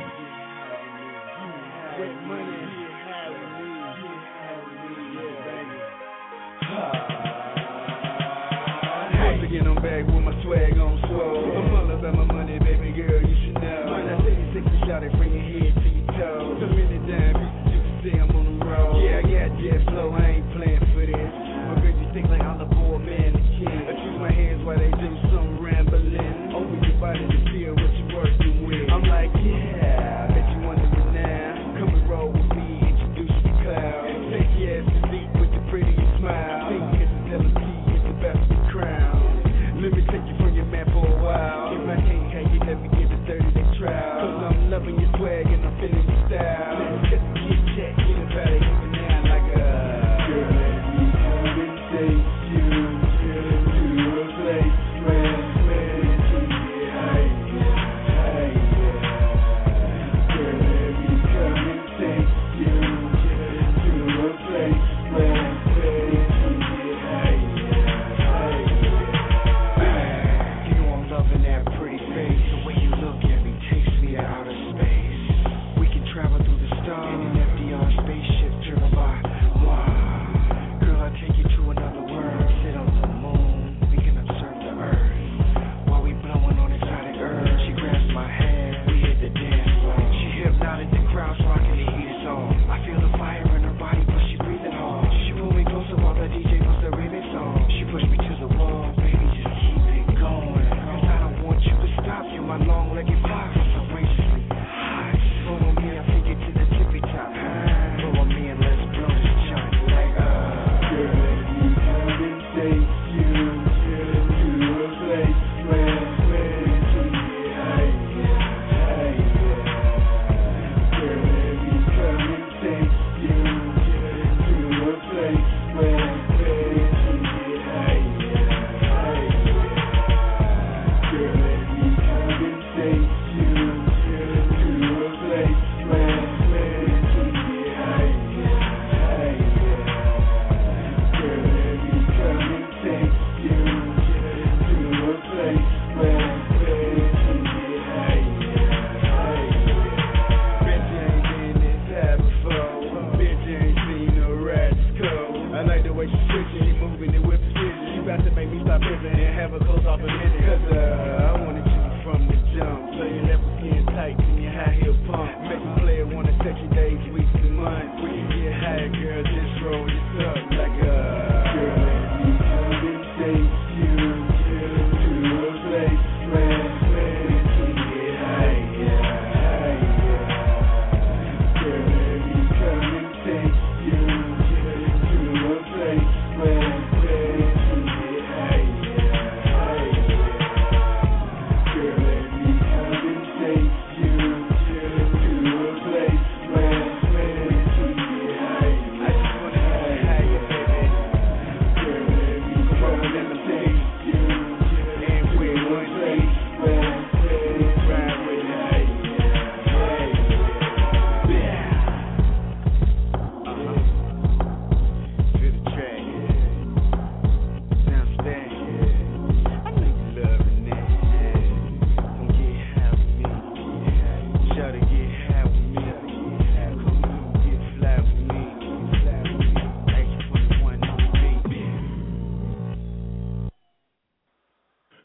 with money, have me, have me, yeah, baby. Once again, I'm back with my swag on swole. I'm all about my money, baby girl, you should know. When I say you sexy, shot it, bring your head to your toes. So many times you can see I'm on the road. Yeah, I got jet flow, I ain't playing for this. My girl, you think like I'm the boy, man, the kid. I choose my hands while they do some rambling. Open your body to feel what you working with. I'm like, yeah, I bet you wonder it now. Come and roll with me, introduce you to cloud. Take your ass to deep with the prettiest smile. Pink kisses, L P is the best of the crown. Let me take you from your man for a while. If I can't have you, let me get a thirty day trial. Cause I'm loving your swag and I'm feeling your style. Let's get the kid check, get a better even now like a girl, let me come and take you to a place where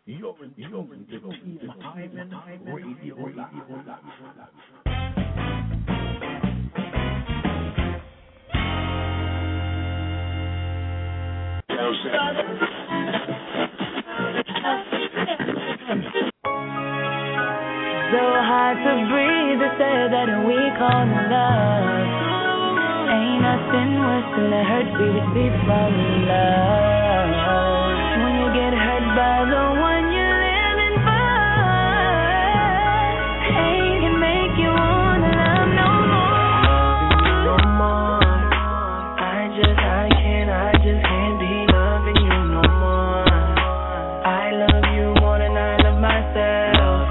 You're in tune to T M Hyman Radio Live. So hard to breathe, they say that we call love. Ain't nothing worse than the hurt we receive from love. When you get hurt by the one you're living for, hey, can make you wanna love no more. No more. I just, I can't, I just can't be loving you no more. I love you more than I love myself.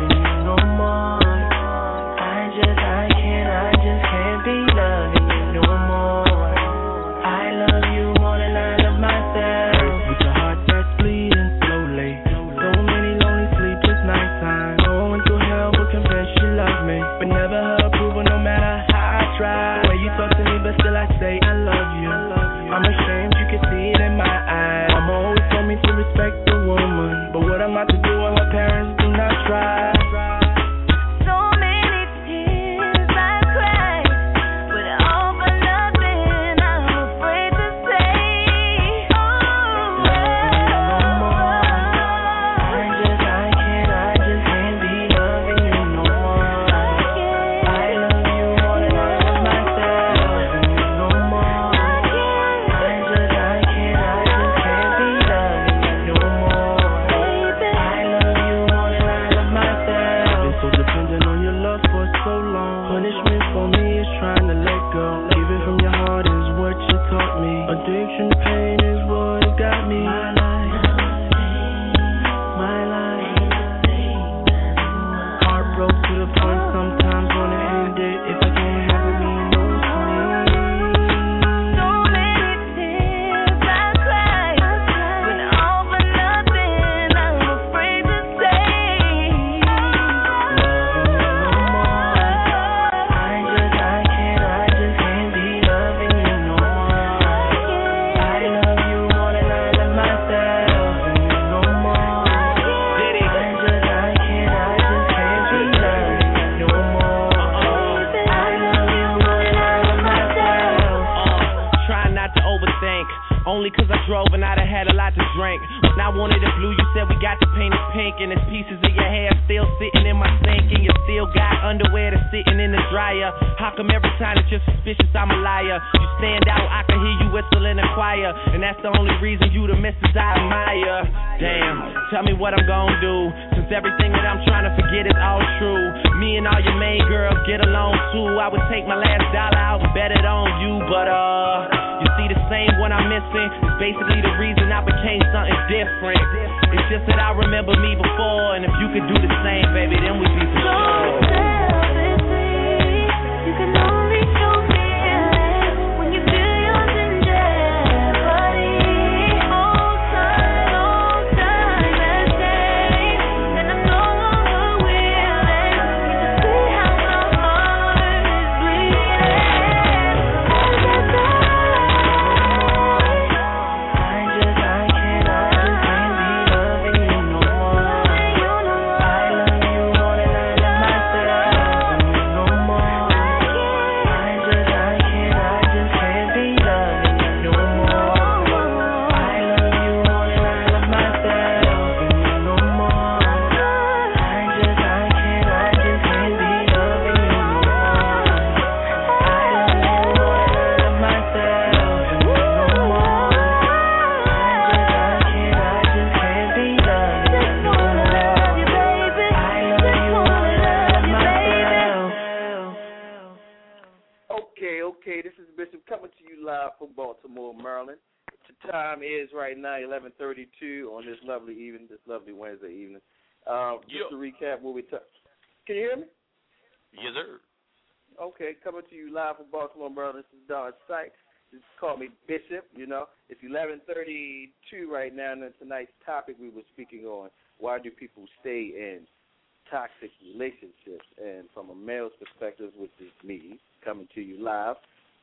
eleven thirty-two on this lovely evening, this lovely Wednesday evening. Um, just yep. to recap what we talked. Can you hear me? Yes, sir. Okay, coming to you live from Baltimore, Maryland. This is Don Sykes. Just call me Bishop. You know, it's eleven thirty-two right now, and tonight's topic we were speaking on: why do people stay in toxic relationships? And from a male's perspective, which is me coming to you live,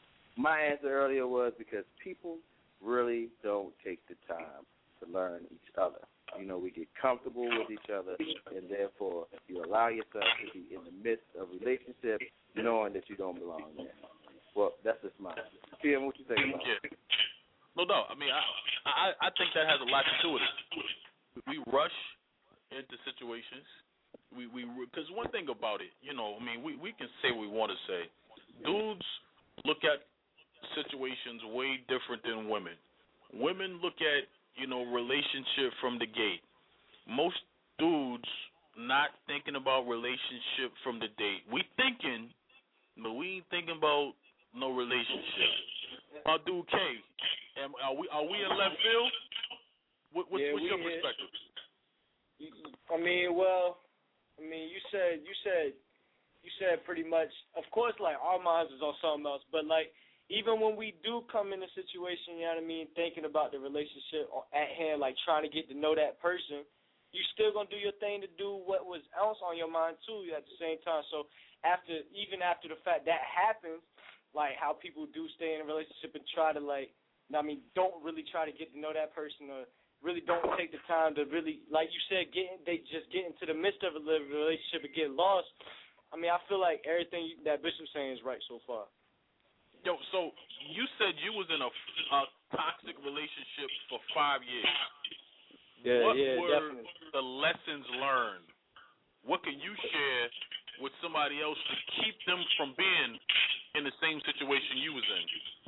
my answer earlier was because people really don't take the time to learn each other. You know, we get comfortable with each other, and therefore you allow yourself to be in the midst of relationships knowing that you don't belong there. Well, that's just mine. P M, what you think about it? Yeah. No doubt. I mean, I, I I think that has a lot to do with it. We rush into situations. We we because one thing about it, you know, I mean, we we can say what we want to say. Dudes look at situations way different than women. Women look at, you know, relationship from the gate. Most dudes not thinking about relationship from the date. We thinking, but we ain't thinking about no relationship. My dude K, am, are we are we in left field? What, what, yeah, what's your hit. perspective? I mean, well, I mean, you said you said you said pretty much. Of course, like our minds is on something else, but like even when we do come in a situation, you know what I mean, thinking about the relationship at hand, like trying to get to know that person, you still gonna do your thing to do what was else on your mind too at the same time. So after, even after the fact that happens, like how people do stay in a relationship and try to like, I mean, don't really try to get to know that person or really don't take the time to really, like you said, get they just get into the midst of a relationship and get lost. I mean, I feel like everything that Bishop's saying is right so far. Yo, so you said you was in a, a toxic relationship for five years. Yeah, what yeah, were definitely. the lessons learned? What can you share with somebody else to keep them from being in the same situation you was in?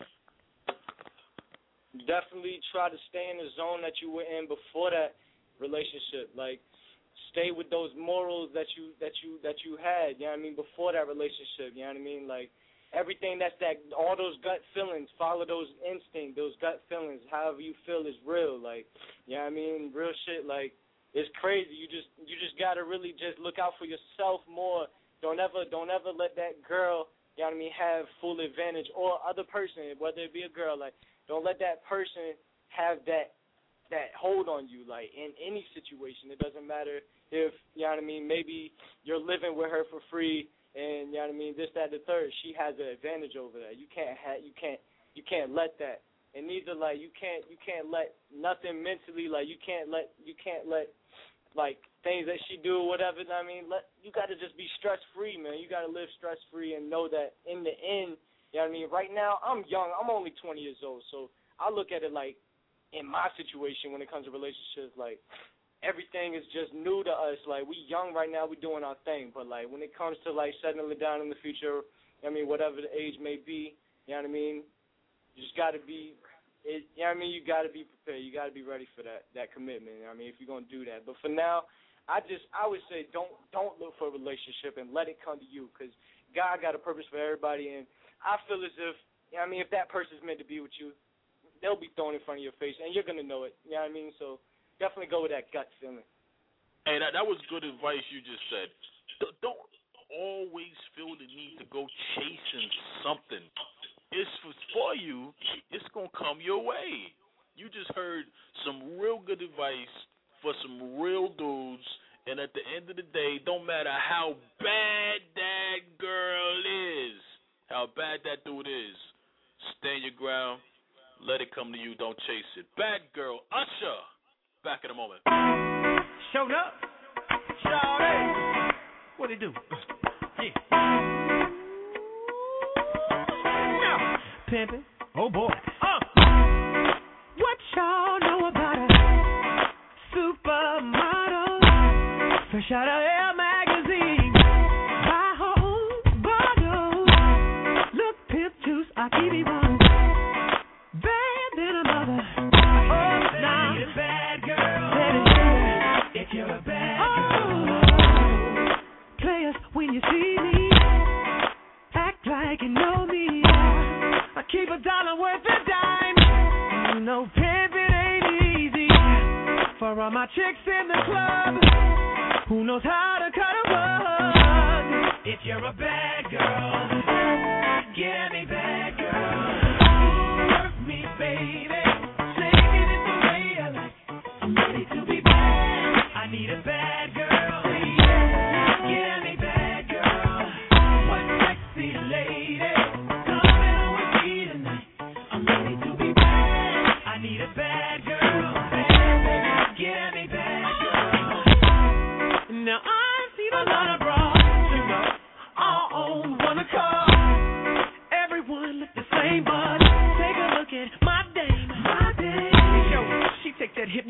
Definitely try to stay in the zone that you were in before that relationship. Like, stay with those morals that you that you that you had. You know what I mean? Before that relationship. You know what I mean? Like everything that's that, all those gut feelings. Follow those instincts, those gut feelings. However you feel is real. Like, you know what I mean? Real shit. Like, it's crazy. You just you just gotta really just look out for yourself more. Don't ever don't ever let that girl, you know what I mean, have full advantage, or other person, whether it be a girl. Like, don't let that person have that that hold on you, like, in any situation. It doesn't matter if, you know what I mean, maybe you're living with her for free and, you know what I mean, this, that, the third. She has an advantage over that. You can't have, you can't, you can't let that. And neither, like, you can't, you can't let nothing mentally, like, you can't let, you can't let, like, things that she do or whatever, I mean, let, you got to just be stress-free, man. You got to live stress-free and know that in the end, you know what I mean, right now, I'm young. I'm only twenty years old, so I look at it like, in my situation when it comes to relationships, like, everything is just new to us. Like, we young right now, we doing our thing. But, like, when it comes to, like, settling down in the future, I mean, whatever the age may be, you know what I mean, you just got to be, it, you know what I mean, you got to be prepared. You got to be ready for that, that commitment, you know what I mean, if you're going to do that. But for now, I just, I would say don't don't look for a relationship and let it come to you, because God got a purpose for everybody, and I feel as if, you know what I mean, if that person's meant to be with you, they'll be thrown in front of your face, and you're going to know it. You know what I mean? So definitely go with that gut feeling. Hey, that, that was good advice you just said. D- don't always feel the need to go chasing something. It's for, for you. It's going to come your way. You just heard some real good advice for some real dudes, and at the end of the day, don't matter how bad that girl is, how bad that dude is, stand your ground. Let it come to you. Don't chase it. Bad girl, Usher. Back in a moment. Showed up. Shawty. What'd he do? Yeah. No. Pimpin'. Oh, boy. Uh. What y'all know about a supermodel? Fresh out of Air magazine. Buy her own bottle. Look, pimp juice, I keep it on. When you see me, act like you know me. I keep a dollar worth a dime. You know pimpin' ain't easy. For all my chicks in the club, who knows how to cut a rug? If you're a bad girl, give me bad girl. Work me, baby. Take it in the way I like. I'm ready to be bad. I need a bad girl. Bad girl, bad, baby, give me bad girl.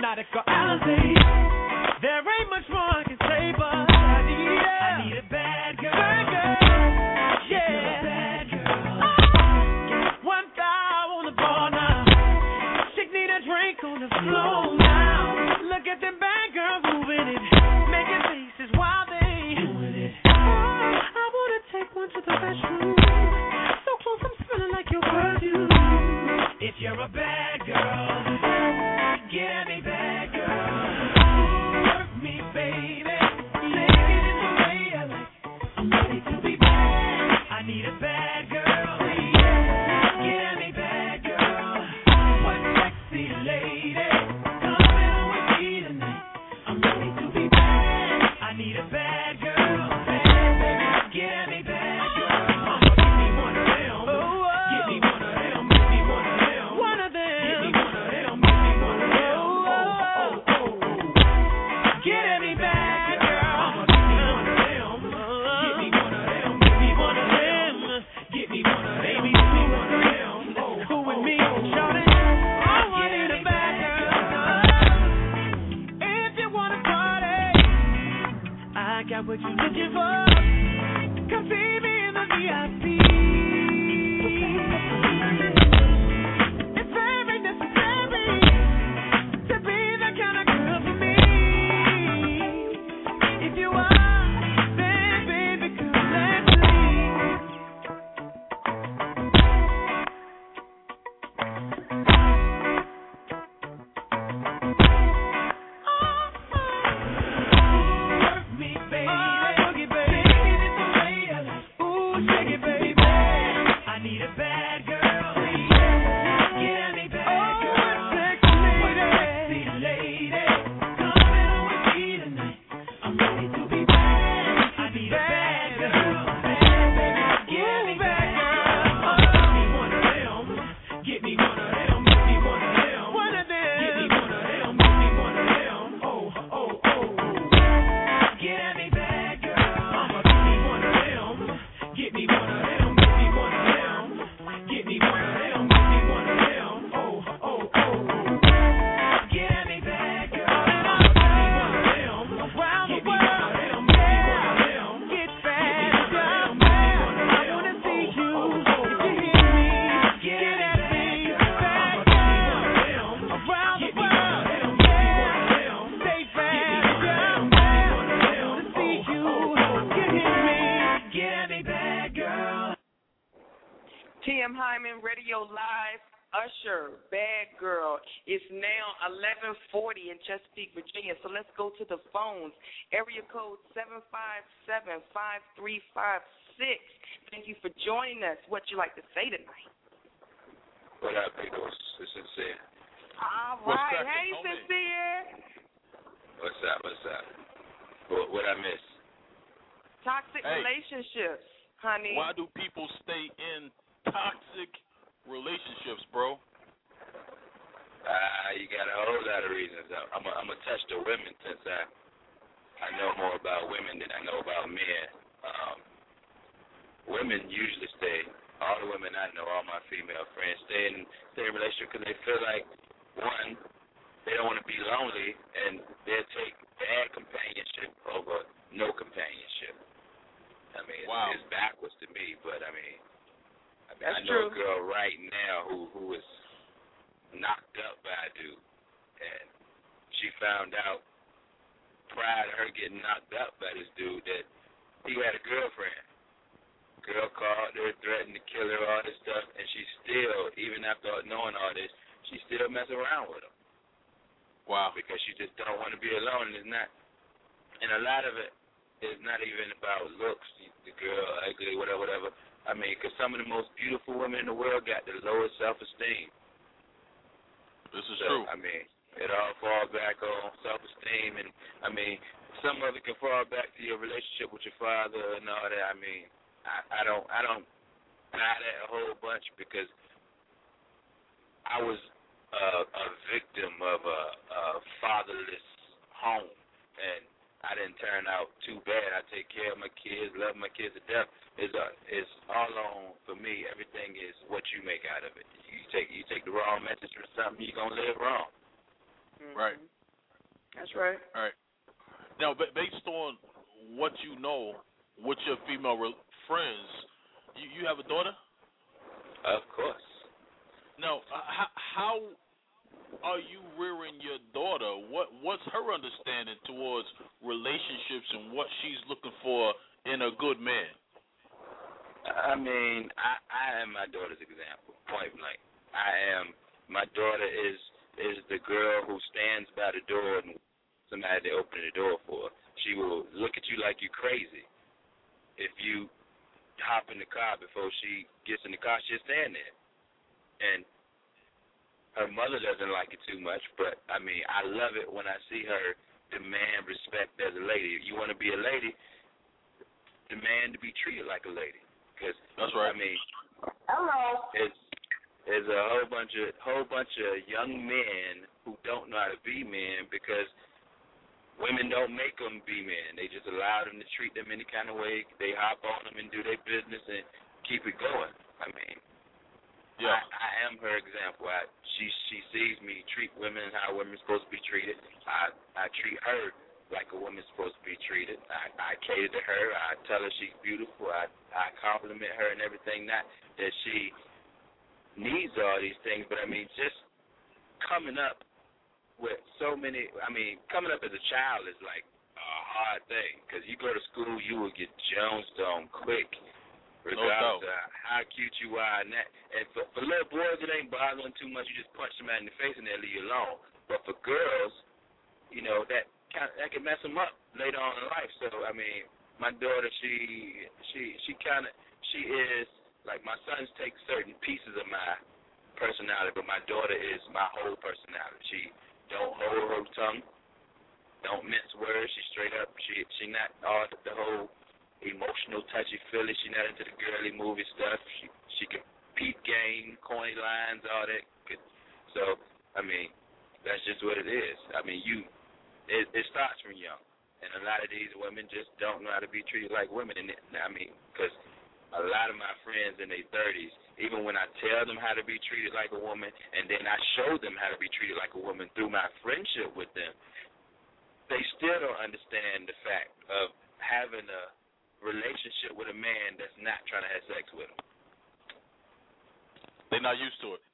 hypnotic or Alizé. There ain't much more I can say, but I need a, I need a bad girl. Bad girl. Yeah. A bad girl. Oh. One thigh on the bar now. Chick need a drink on the floor now. Look at them bad girls moving it. Making faces while they doing it. Oh, I wanna take one to the restroom. So close I'm smelling like your perfume. If you're a bad girl, get at me, bad girl. Work me, baby. Take it in the way I like. I'm ready to be bad. I need a bad girl. Get at me, bad girl. What sexy lady? Come in with me tonight. I'm ready to be bad. I need a bad girl. Bad, baby. Get at me, bad girl. Mama, give me one of them. Give me one of them. Give me one of them. One of them. Give me one of them. Give me one of them. Oh, oh, oh, oh. Get at me, bad girl. Mama, give me one of them. Give me one of them. Give me one of them. Give me one of them. Baby, give me one of them. Oh, who with me? Shout it. Oh, I need a bad girl. If you wanna party, I got what you looking for. Come see me in the V I P. It's very necessary to be that kind of girl for me. If you are, then baby, come let's Work me, baby. Boogie, baby. Take it the way I like. Ooh, shake it, baby. I need a bad girl. Get at me, bad girl. What sexy lady? Come in with me tonight. I'm ready to be bad. I need a bad girl. Bad, baby. Get at me, bad girl. Give me one of them. Give me one of them. Give me one of them. One of them. Give me one of them. Give me one of them. Oh, oh, oh. Get at me, bad girl. Mama, give me one of them. Give me one of them. Give me one of them. Give me one of them. Give me one of them. Oh, oh, oh. Get at me, bad girl. Mama, give me one of them. Around the world. Give me one of them. Get bad, girl. I wanna see you. If you hear me, get at me, bad girl. Around the world. Stay bad, girl. I wanna see you. You hear me? Get at me, bad girl. T M Hyman Radio Live, Usher, Bad Girl. It's now eleven forty in Chesapeake, Virginia. So let's go to the phones. Area code seven five seven, five three five six. Thank you for joining us. What you like to say tonight? What up, peoples? It's Sincere. All What's right. cracking, Hey, homie? Sincere. What's up? What's up? What, what I miss? Toxic Hey. relationships, honey. Why do people stay in toxic relationships, bro? Uh, you got a whole lot of reasons. I'm going I'm to touch the women since I I know more about women than I know about men. Um, women usually stay, all the women I know, all my female friends, stay in, stay in a relationship because they feel like, one, they don't want to be lonely, and they'll take bad companionship over no companionship. I mean, it's, Wow. it's backwards to me, but I mean, I, mean, That's I know true. a girl right now who who is knocked up by a dude, and she found out prior to her getting knocked up by this dude that he had a girlfriend. Girl called her, threatened to kill her, all this stuff, and she still, even after knowing all this, she still messing around with him. Wow. Because she just don't want to be alone, and it's not. And a lot of it is not even about looks, the girl ugly, whatever, whatever. I mean, because some of the most beautiful women in the world got the lowest self-esteem. This is so, true. I mean, it all falls back on self-esteem, and I mean, some of it can fall back to your relationship with your father and all that. I mean, I, I don't, I don't buy that a whole bunch because I was uh, a victim of a, a fatherless home, and I didn't turn out too bad. I take care of my kids, love my kids to death. It's a, it's all on for me. Everything is what you make out of it. You take you take the wrong message from something, you're gonna live wrong. Right. That's right. All right. Now, based on what you know with your female re- friends, you, you have a daughter? Of course. Now, uh, how, how are you rearing your daughter? What What's her understanding towards relationships and what she's looking for in a good man? I mean, I, I am my daughter's example, point blank. I am, my daughter is is the girl who stands by the door and somebody to open the door for. She will look at you like you're crazy. If you hop in the car before she gets in the car, she'll stand there. And her mother doesn't like it too much, but, I mean, I love it when I see her demand respect as a lady. If you want to be a lady, demand to be treated like a lady. Cause, that's right. I mean, hello. It's there's a whole bunch of whole bunch of young men who don't know how to be men because women don't make them be men. They just allow them to treat them any kind of way. They hop on them and do their business and keep it going. I mean, yeah. I, I am her example. I, she she sees me treat women how women are supposed to be treated. I I treat her like a woman's supposed to be treated. I, I cater to her. I tell her she's beautiful. I, I compliment her and everything. Not that she needs all these things, but, I mean, just coming up with so many, I mean, coming up as a child is like a hard thing because you go to school, you will get jonesed on quick, regardless no of how cute you are. And, that, and for, for little boys, it ain't bothering too much. You just punch somebody in the face and they'll leave you alone. But for girls, you know, that Kind of, that can mess them up later on in life. So I mean, my daughter, she she she kind of she is like my sons take certain pieces of my personality, but my daughter is my whole personality. She don't hold her tongue, don't mince words. She straight up. She she not all the whole emotional touchy feely. She not into the girly movie stuff. She she can peep game, corny lines, all that. So I mean, that's just what it is. I mean, you. It, it starts from young, and a lot of these women just don't know how to be treated like women. And it, I mean, because a lot of my friends in their thirties, even when I tell them how to be treated like a woman, and then I show them how to be treated like a woman through my friendship with them, they still don't understand the fact of having a relationship with a man that's not trying to have sex with them. They're not used to it.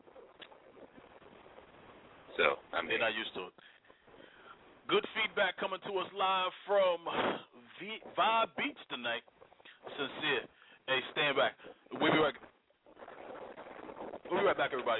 So, I mean, they're not used to it. Good feedback coming to us live from v- Vibe Beach tonight. Sincere. Hey, stand back. We'll be right, we'll be right back, everybody.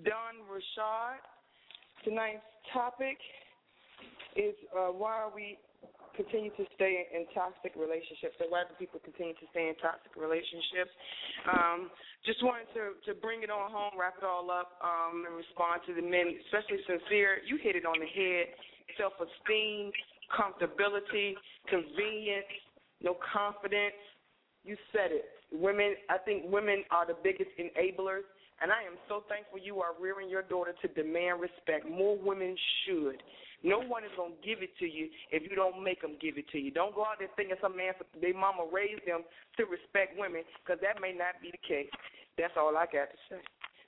Don Rashad. Tonight's topic is uh, why are we continue to stay in toxic relationships, or why do people continue to stay in toxic relationships? Um, just wanted to, to bring it on home, wrap it all up, um, and respond to the men, especially Sincere. You hit it on the head. Self-esteem, comfortability, convenience, no confidence. You said it. Women, I think women are the biggest enablers. And I am so thankful you are rearing your daughter to demand respect. More women should. No one is going to give it to you if you don't make them give it to you. Don't go out there thinking some man, their mama raised them to respect women, because that may not be the case. That's all I got to say.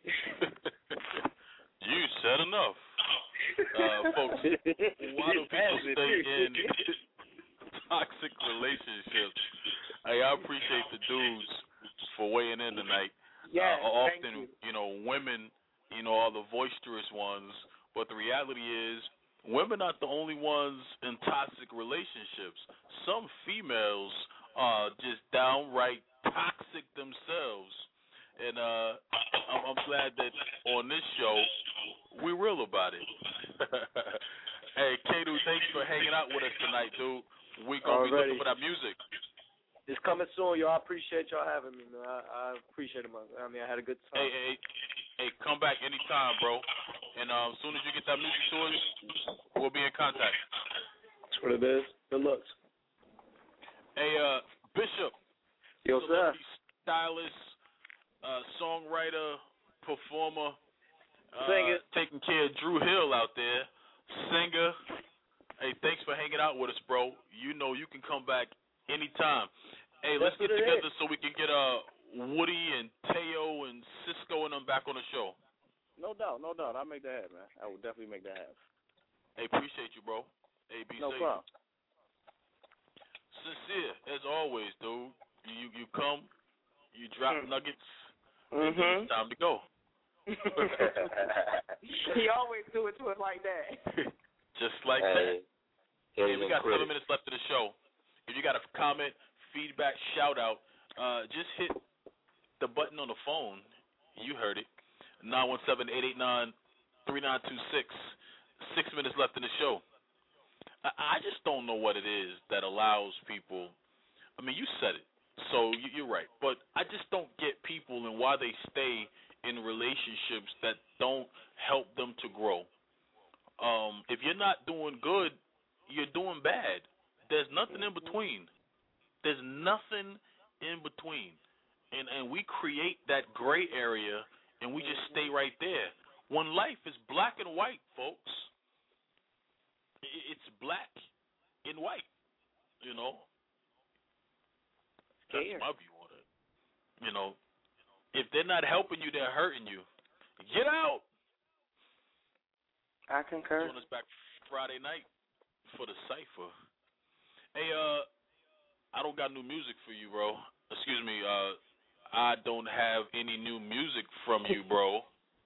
You said enough. Uh, folks, why do people stay in toxic relationships? Hey, I appreciate the dudes for weighing in tonight. Yeah, uh, often, you. you know, women, you know, are the boisterous ones, but the reality is women aren't the only ones in toxic relationships. Some females are just downright toxic themselves. And uh, I'm, I'm glad that on this show, we're real about it. Hey, K-Du, thanks for hanging out with us tonight, dude. We're going to be looking for that music. It's coming soon, y'all. I appreciate y'all having me, man. I, I appreciate it, man. I mean, I had a good time. Hey, hey, hey, come back anytime, bro. And um, as soon as you get that music to us, we'll be in contact. That's what it is. Good looks. Hey, uh, Bishop. Yo, sir. Stylist, uh, songwriter, performer. Uh, Singer. Taking care of Drew Hill out there. Singer. Hey, thanks for hanging out with us, bro. You know you can come back anytime. Hey, That's let's get what it together is. so we can get uh Woody and Teo and Cisco and them back on the show. No doubt, no doubt. I'll make that happen, man. I will definitely make that happen. Hey, appreciate you, bro. Hey, be no safe. problem. Sincere, as always, dude. You you come, you drop Mm. nuggets, Mm-hmm. and then it's time to go. He always do it to us like that. Just like hey, that. Hey, we got seven minutes left of the show. If you got a comment, feedback, shout out, uh, just hit the button on the phone. You heard it. nine one seven, eight eight nine, three nine two six. Six minutes left in the show. I, I just don't know what it is that allows people. I mean, you said it, so you, you're right. But I just don't get people and why they stay in relationships that don't help them to grow. Um, if you're not doing good, you're doing bad. There's nothing in between. There's nothing in between. And and we create that gray area, and we just stay right there. When life is black and white, folks, it's black and white, you know. That's my view on it. You know, if they're not helping you, they're hurting you. Get out. I concur. Join us back Friday night for the Cypher. Hey, uh, I don't got new music for you, bro. Excuse me, uh, I don't have any new music from you, bro.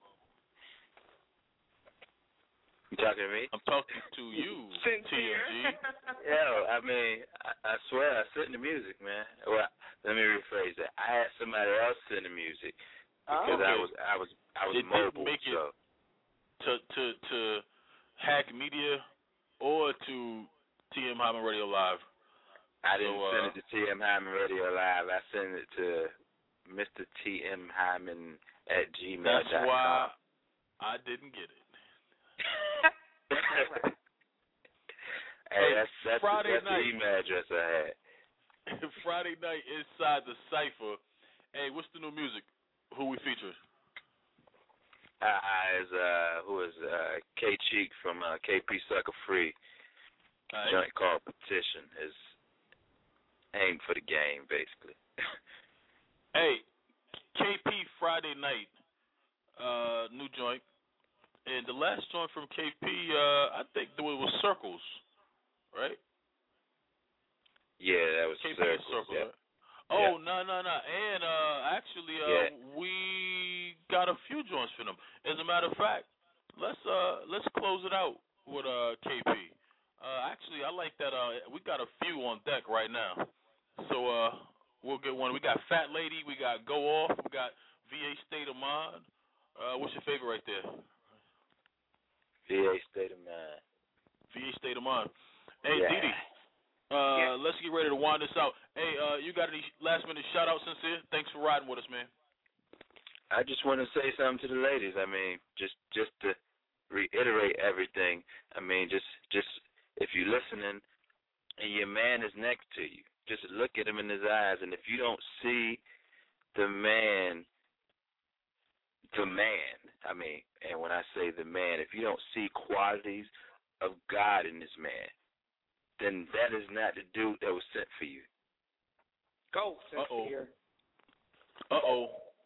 You talking to me? I'm talking to you, T M G. Yeah, I mean, I, I swear I sent the music, man. Well, let me rephrase that. I had somebody else send the music because okay. I was I was I was it mobile. Didn't make it so to to to Hack Media or to T M Hyman Radio Live. I didn't so, uh, send it to T M Hyman Radio Live. I sent it to Mister T M Hyman at gmail dot com. That's why I didn't get it. Hey, that's that's, Friday that's night. the email address I had. Friday night inside the Cypher. Hey, what's the new music? Who we feature? Uh, is uh who is uh K Cheek from uh, K P Sucker Free. Right. Joint called Petition is aimed for the game, basically. Hey, K P Friday night, uh, new joint. And the last joint from K P, uh, I think it was Circles, right? Yeah, that was K P Circles. Circles. Yeah. Right? Oh, yeah. no, no, no. And uh, actually, uh, yeah. we got a few joints for them. As a matter of fact, let's uh, let's close it out with uh, K P. Uh, actually, I like that. Uh, we got a few on deck right now. So uh, we'll get one. We got Fat Lady. We got Go Off. We got V A State of Mind. Uh, what's your favorite right there? V A State of Mind. V A State of Mind. Hey, yeah. Didi, uh, yeah. let's get ready to wind this out. Hey, uh, you got any last minute shout outs, Sincere? Thanks for riding with us, man. I just want to say something to the ladies. I mean, just just to reiterate everything. I mean, just just if you're listening and your man is next to you, just look at him in his eyes, and if you don't see the man, the man, I mean, and when I say the man, if you don't see qualities of God in this man, then that is not the dude that was sent for you. Go, Sincere. Uh-oh.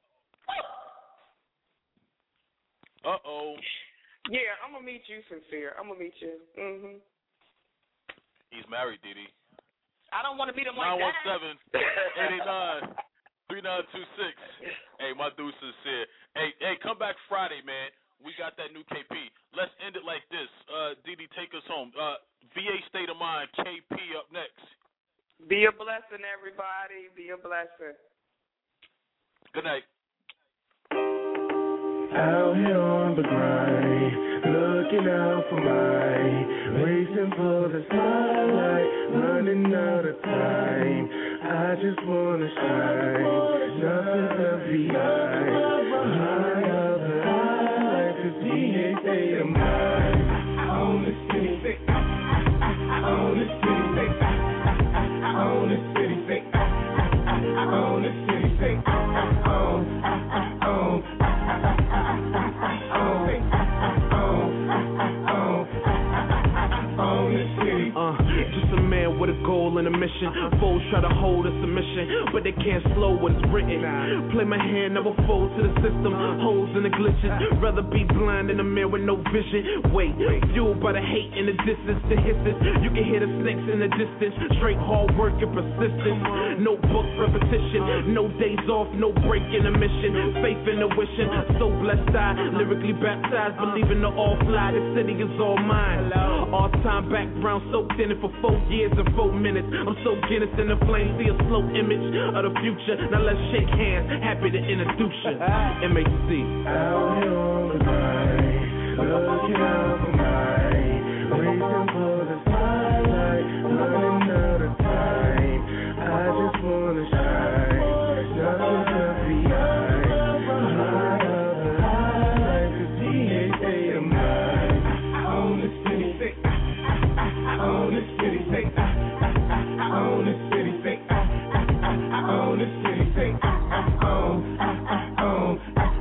Uh-oh. Uh-oh. Yeah, I'm going to meet you, Sincere. I'm going to meet you. Mm-hmm. He's married, Didi. I don't want to meet him like that. nine one seven, eight eight nine, three nine two six. Hey, my dude Sincere. Hey, hey, come back Friday, man. We got that new K P. Let's end it like this. Uh, Didi, take us home. Uh, V A State of Mind, K P up next. Be a blessing, everybody. Be a blessing. Good night. Out here on the grind, looking out for mine, racing for the spotlight, running out of time. I just wanna shine, nothing left behind. High of the life is V A State of Mind. On the city, on the city, on the city, on the city, on, on. Uh, just a man with a goal and a mission. Foes try to hold a submission, but they can't slow what is written. Play my hand, never fold to the system. Holes in the glitches. Rather be blind in a mirror with no vision. Wait, fueled by the hate and the distance, the hisses. You can hear the snakes in the distance. Straight hard work and persistence. No book repetition. No days off, no break in the mission. Faith in the wishing. So blessed I, lyrically baptized, believing the all fly. The city is all mine. All time background soaked in it for four years and four minutes. I'm so Guinness in the flame, see a slow image of the future. Now let's shake hands, happy to introduce you. M H C. Out here on the grind, looking out for mine, waiting for the spotlight, running out of time. I just wanna shine, nothing left behind. High of the life is V A State of Mind. On the city, on the city, on the city, on the city, on, on,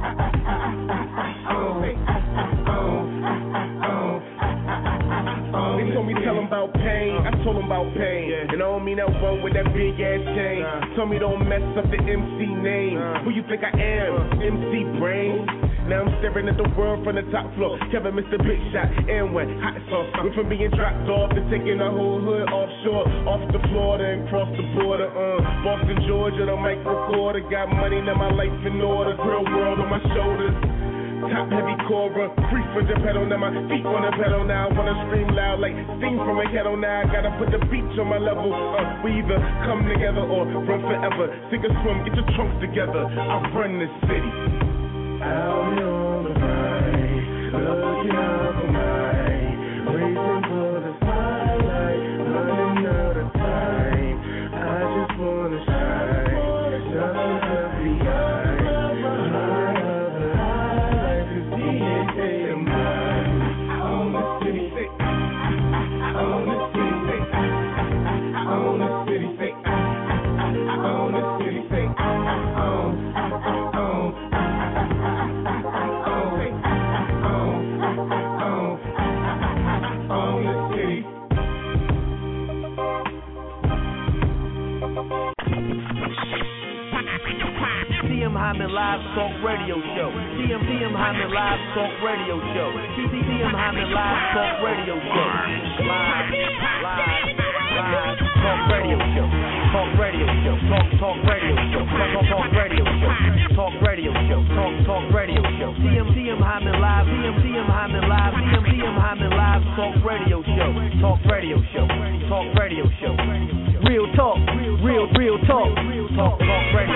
on. They told me tell them about pain, I told them about pain. And I don't mean that one with that big ass chain. Told me don't mess up the M C name. Who you think I am? M C Brain. Now I'm staring at the world from the top floor. Kevin, Mister Big Shot, and when hot sauce. Went from being dropped off to taking the whole hood offshore, off to Florida and cross the border. Uh, Boston, Georgia, the mic recorder. Got money, now my life in order. Real world on my shoulders. Top heavy Cobra, free from the pedal, now my feet on the pedal. Now I wanna scream loud like steam from a kettle. Now I gotta put the beach on my level. Uh, we either come together or run forever. Sink or swim, get your trunks together. I run this city. Out here on the grind, looking out for mine, waiting for the spotlight, running out of time. I just wanna shine, nothing left behind. High of the life is V A State of Mind. On the city, on the city, on the city, on the city, on, on. T M Hyman Live Talk Radio Show. T M T M Hyman Live Talk Radio Show. T M Hyman Live Talk Radio Show. Live, live, live Talk Radio Show. Talk Radio Show. Talk Talk Radio Show. Talk Talk Radio Show. Talk Radio Show. Talk Talk Radio Show. T M T M Hyman Live. T M T M Hyman Live. T M T M Hyman Live Talk Radio Show. Talk Radio Show. Talk Radio Show. Real talk. Real real talk. Talk Talk Radio.